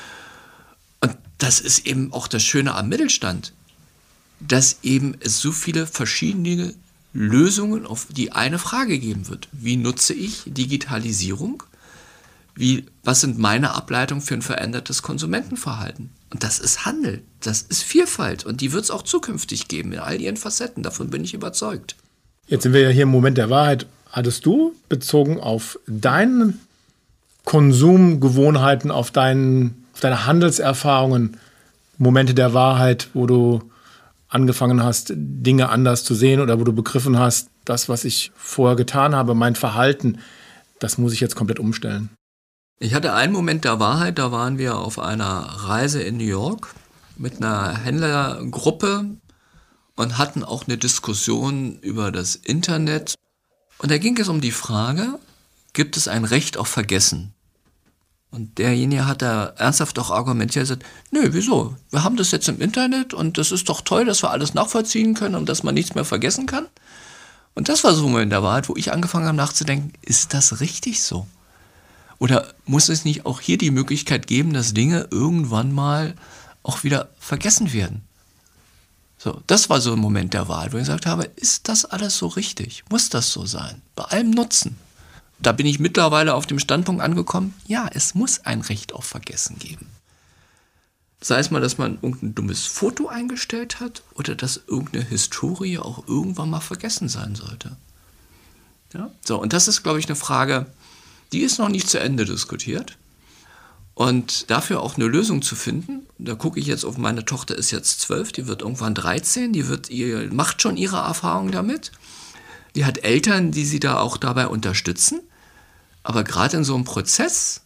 Und das ist eben auch das Schöne am Mittelstand, dass eben es so viele verschiedene Lösungen auf die eine Frage geben wird. Wie nutze ich Digitalisierung? Was sind meine Ableitungen für ein verändertes Konsumentenverhalten? Und das ist Handel, das ist Vielfalt und die wird es auch zukünftig geben in all ihren Facetten. Davon bin ich überzeugt. Jetzt sind wir ja hier im Moment der Wahrheit. Hattest du bezogen auf deine Konsumgewohnheiten, auf deine Handelserfahrungen, Momente der Wahrheit, wo du angefangen hast, Dinge anders zu sehen oder wo du begriffen hast, das, was ich vorher getan habe, mein Verhalten, das muss ich jetzt komplett umstellen? Ich hatte einen Moment der Wahrheit, da waren wir auf einer Reise in New York mit einer Händlergruppe und hatten auch eine Diskussion über das Internet. Und da ging es um die Frage, gibt es ein Recht auf Vergessen? Und derjenige hat da ernsthaft auch argumentiert, sagt, nö, wieso? Wir haben das jetzt im Internet und das ist doch toll, dass wir alles nachvollziehen können und dass man nichts mehr vergessen kann. Und das war so ein Moment der Wahrheit, wo ich angefangen habe nachzudenken, ist das richtig so? Oder muss es nicht auch hier die Möglichkeit geben, dass Dinge irgendwann mal auch wieder vergessen werden? So, das war so ein Moment der Wahl, wo ich gesagt habe, ist das alles so richtig? Muss das so sein? Bei allem Nutzen. Da bin ich mittlerweile auf dem Standpunkt angekommen, ja, es muss ein Recht auf Vergessen geben. Sei es mal, dass man irgendein dummes Foto eingestellt hat oder dass irgendeine Historie auch irgendwann mal vergessen sein sollte. Ja? So, und das ist, glaube ich, eine Frage, die ist noch nicht zu Ende diskutiert. Und dafür auch eine Lösung zu finden, da gucke ich jetzt auf, meine Tochter ist jetzt 12, die wird irgendwann 13, macht schon ihre Erfahrung damit. Die hat Eltern, die sie da auch dabei unterstützen. Aber gerade in so einem Prozess,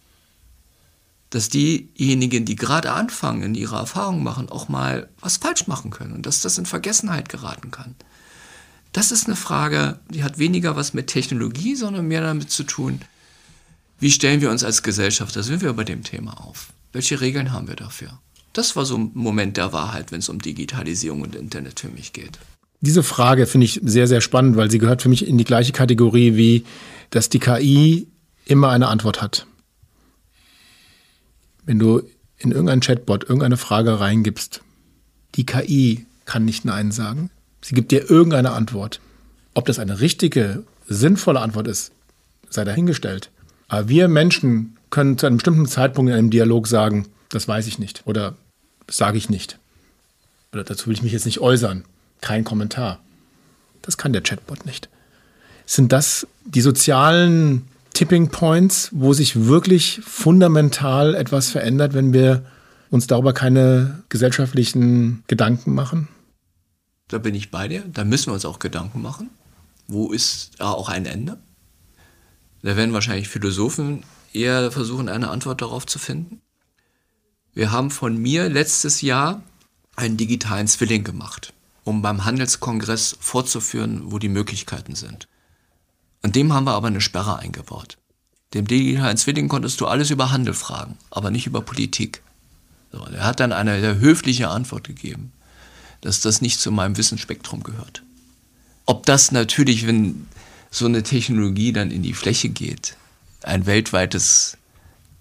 dass diejenigen, die gerade anfangen, in ihrer Erfahrung machen, auch mal was falsch machen können und dass das in Vergessenheit geraten kann. Das ist eine Frage, die hat weniger was mit Technologie, sondern mehr damit zu tun, wie stellen wir uns als Gesellschaft, da sind wir bei dem Thema auf. Welche Regeln haben wir dafür? Das war so ein Moment der Wahrheit, wenn es um Digitalisierung und Internet für mich geht. Diese Frage finde ich sehr, sehr spannend, weil sie gehört für mich in die gleiche Kategorie wie, dass die KI immer eine Antwort hat. Wenn du in irgendeinen Chatbot irgendeine Frage reingibst, die KI kann nicht Nein sagen. Sie gibt dir irgendeine Antwort. Ob das eine richtige, sinnvolle Antwort ist, sei dahingestellt. Aber wir Menschen können zu einem bestimmten Zeitpunkt in einem Dialog sagen, das weiß ich nicht oder das sage ich nicht. Oder dazu will ich mich jetzt nicht äußern. Kein Kommentar. Das kann der Chatbot nicht. Sind das die sozialen Tipping Points, wo sich wirklich fundamental etwas verändert, wenn wir uns darüber keine gesellschaftlichen Gedanken machen? Da bin ich bei dir. Da müssen wir uns auch Gedanken machen. Wo ist da auch ein Ende? Da werden wahrscheinlich Philosophen eher versuchen, eine Antwort darauf zu finden. Wir haben von mir letztes Jahr einen digitalen Zwilling gemacht, um beim Handelskongress vorzuführen, wo die Möglichkeiten sind. Und dem haben wir aber eine Sperre eingebaut. Dem digitalen Zwilling konntest du alles über Handel fragen, aber nicht über Politik. So, er hat dann eine sehr höfliche Antwort gegeben, dass das nicht zu meinem Wissensspektrum gehört. Ob das natürlich, wenn so eine Technologie dann in die Fläche geht, ein weltweites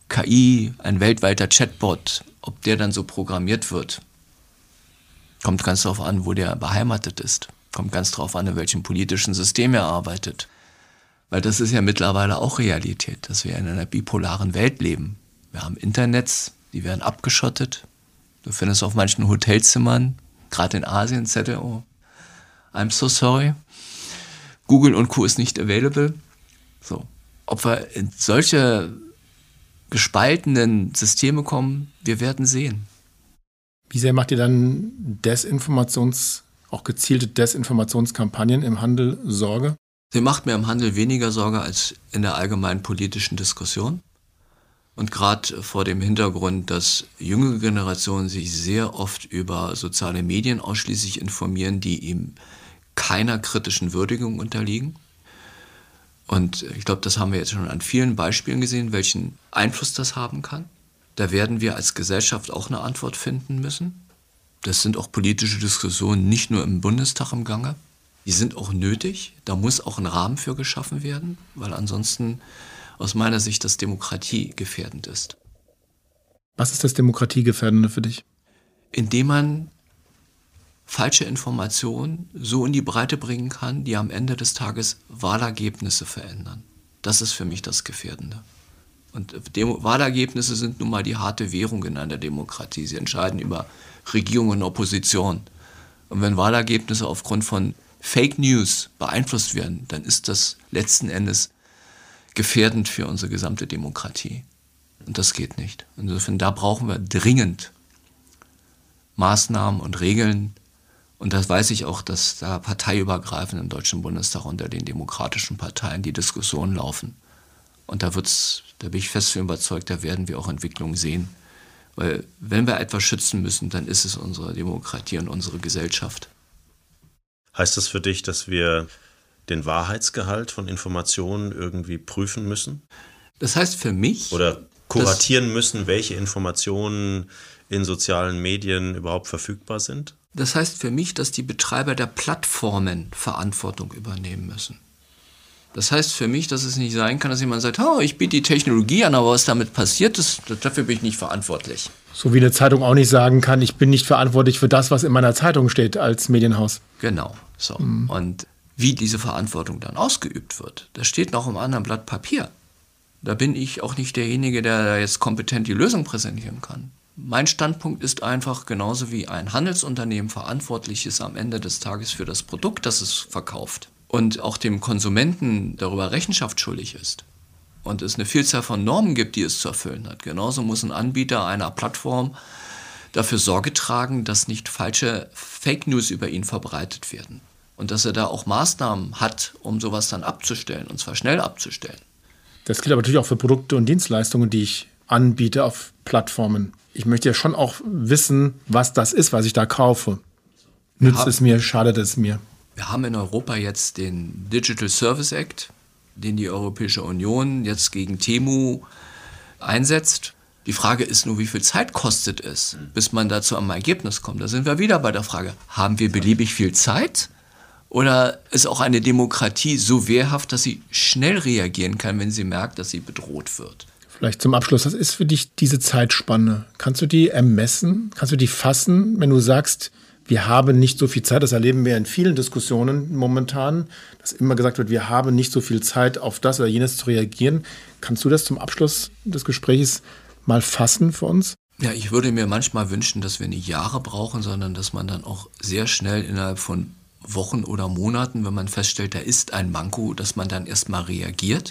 KI, ein weltweiter Chatbot, ob der dann so programmiert wird, kommt ganz darauf an, wo der beheimatet ist. Kommt ganz darauf an, in welchem politischen System er arbeitet. Weil das ist ja mittlerweile auch Realität, dass wir in einer bipolaren Welt leben. Wir haben Internets, die werden abgeschottet. Du findest auf manchen Hotelzimmern, gerade in Asien, Zettel, oh, I'm so sorry. Google und Co. ist nicht available. So. Ob wir in solche gespaltenen Systeme kommen, wir werden sehen. Wie sehr macht ihr dann auch gezielte Desinformationskampagnen im Handel Sorge? Sie macht mir im Handel weniger Sorge als in der allgemeinen politischen Diskussion. Und gerade vor dem Hintergrund, dass jüngere Generationen sich sehr oft über soziale Medien ausschließlich informieren, die ihm keiner kritischen Würdigung unterliegen. Und ich glaube, das haben wir jetzt schon an vielen Beispielen gesehen, welchen Einfluss das haben kann. Da werden wir als Gesellschaft auch eine Antwort finden müssen. Das sind auch politische Diskussionen nicht nur im Bundestag im Gange. Die sind auch nötig. Da muss auch ein Rahmen für geschaffen werden, weil ansonsten aus meiner Sicht das demokratiegefährdend ist. Was ist das Demokratiegefährdende für dich? Indem man falsche Informationen so in die Breite bringen kann, die am Ende des Tages Wahlergebnisse verändern. Das ist für mich das Gefährdende. Und Wahlergebnisse sind nun mal die harte Währung in einer Demokratie. Sie entscheiden über Regierung und Opposition. Und wenn Wahlergebnisse aufgrund von Fake News beeinflusst werden, dann ist das letzten Endes gefährdend für unsere gesamte Demokratie. Und das geht nicht. Insofern, da brauchen wir dringend Maßnahmen und Regeln. Und das weiß ich auch, dass da parteiübergreifend im Deutschen Bundestag unter den demokratischen Parteien die Diskussionen laufen. Und da bin ich fest für überzeugt, da werden wir auch Entwicklungen sehen. Weil wenn wir etwas schützen müssen, dann ist es unsere Demokratie und unsere Gesellschaft. Heißt das für dich, dass wir den Wahrheitsgehalt von Informationen irgendwie prüfen müssen? Das heißt für mich... Oder kuratieren müssen, welche Informationen in sozialen Medien überhaupt verfügbar sind? Das heißt für mich, dass die Betreiber der Plattformen Verantwortung übernehmen müssen. Das heißt für mich, dass es nicht sein kann, dass jemand sagt, oh, ich biete die Technologie an, aber was damit passiert ist, dafür bin ich nicht verantwortlich. So wie eine Zeitung auch nicht sagen kann, ich bin nicht verantwortlich für das, was in meiner Zeitung steht als Medienhaus. Genau, so. Und wie diese Verantwortung dann ausgeübt wird, das steht noch im anderen Blatt Papier. Da bin ich auch nicht derjenige, der da jetzt kompetent die Lösung präsentieren kann. Mein Standpunkt ist einfach, genauso wie ein Handelsunternehmen verantwortlich ist am Ende des Tages für das Produkt, das es verkauft und auch dem Konsumenten darüber Rechenschaft schuldig ist und es eine Vielzahl von Normen gibt, die es zu erfüllen hat. Genauso muss ein Anbieter einer Plattform dafür Sorge tragen, dass nicht falsche Fake News über ihn verbreitet werden und dass er da auch Maßnahmen hat, um sowas dann abzustellen, und zwar schnell abzustellen. Das gilt aber natürlich auch für Produkte und Dienstleistungen, die ich anbiete auf Plattformen. Ich möchte ja schon auch wissen, was das ist, was ich da kaufe. Nützt es mir, schadet es mir? Wir haben in Europa jetzt den Digital Service Act, den die Europäische Union jetzt gegen Temu einsetzt. Die Frage ist nur, wie viel Zeit kostet es, bis man da zu einem Ergebnis kommt. Da sind wir wieder bei der Frage, haben wir beliebig viel Zeit? Oder ist auch eine Demokratie so wehrhaft, dass sie schnell reagieren kann, wenn sie merkt, dass sie bedroht wird? Vielleicht zum Abschluss, was ist für dich diese Zeitspanne? Kannst du die ermessen? Kannst du die fassen, wenn du sagst, wir haben nicht so viel Zeit? Das erleben wir in vielen Diskussionen momentan, dass immer gesagt wird, wir haben nicht so viel Zeit, auf das oder jenes zu reagieren. Kannst du das zum Abschluss des Gesprächs mal fassen für uns? Ja, ich würde mir manchmal wünschen, dass wir nicht Jahre brauchen, sondern dass man dann auch sehr schnell innerhalb von Wochen oder Monaten, wenn man feststellt, da ist ein Manko, dass man dann erstmal reagiert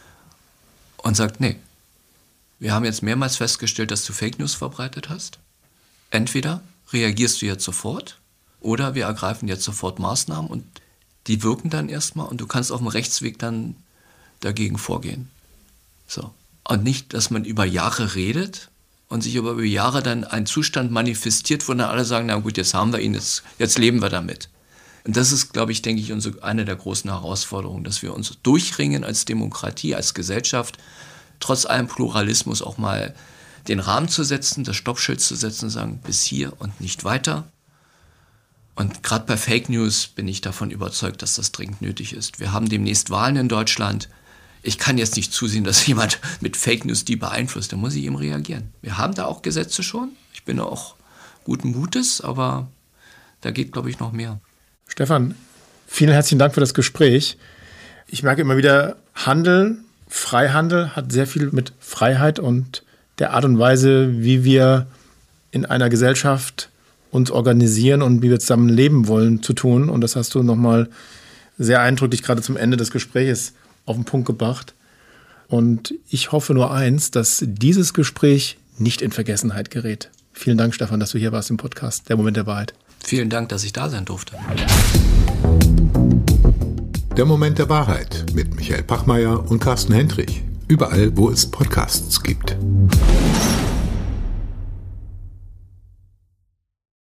und sagt, nee, wir haben jetzt mehrmals festgestellt, dass du Fake News verbreitet hast. Entweder reagierst du jetzt sofort oder wir ergreifen jetzt sofort Maßnahmen und die wirken dann erstmal und du kannst auf dem Rechtsweg dann dagegen vorgehen. So. Und nicht, dass man über Jahre redet und sich über Jahre dann ein Zustand manifestiert, wo dann alle sagen, na gut, jetzt haben wir ihn, jetzt leben wir damit. Und das ist, glaube ich, denke ich, eine der großen Herausforderungen, dass wir uns durchringen als Demokratie, als Gesellschaft, trotz allem Pluralismus auch mal den Rahmen zu setzen, das Stoppschild zu setzen und sagen, bis hier und nicht weiter. Und gerade bei Fake News bin ich davon überzeugt, dass das dringend nötig ist. Wir haben demnächst Wahlen in Deutschland. ich kann jetzt nicht zusehen, dass jemand mit Fake News die beeinflusst. Da muss ich eben reagieren. Wir haben da auch Gesetze schon. Ich bin auch guten Mutes, aber da geht, glaube ich, noch mehr. Stefan, vielen herzlichen Dank für das Gespräch. Ich merke immer wieder, Freihandel hat sehr viel mit Freiheit und der Art und Weise, wie wir in einer Gesellschaft uns organisieren und wie wir zusammen leben wollen, zu tun. Und das hast du nochmal sehr eindrücklich gerade zum Ende des Gesprächs auf den Punkt gebracht. Und ich hoffe nur eins, dass dieses Gespräch nicht in Vergessenheit gerät. Vielen Dank, Stefan, dass du hier warst im Podcast Der Moment der Wahrheit. Vielen Dank, dass ich da sein durfte. Der Moment der Wahrheit mit Michael Pachmeier und Carsten Hendrich. Überall, wo es Podcasts gibt.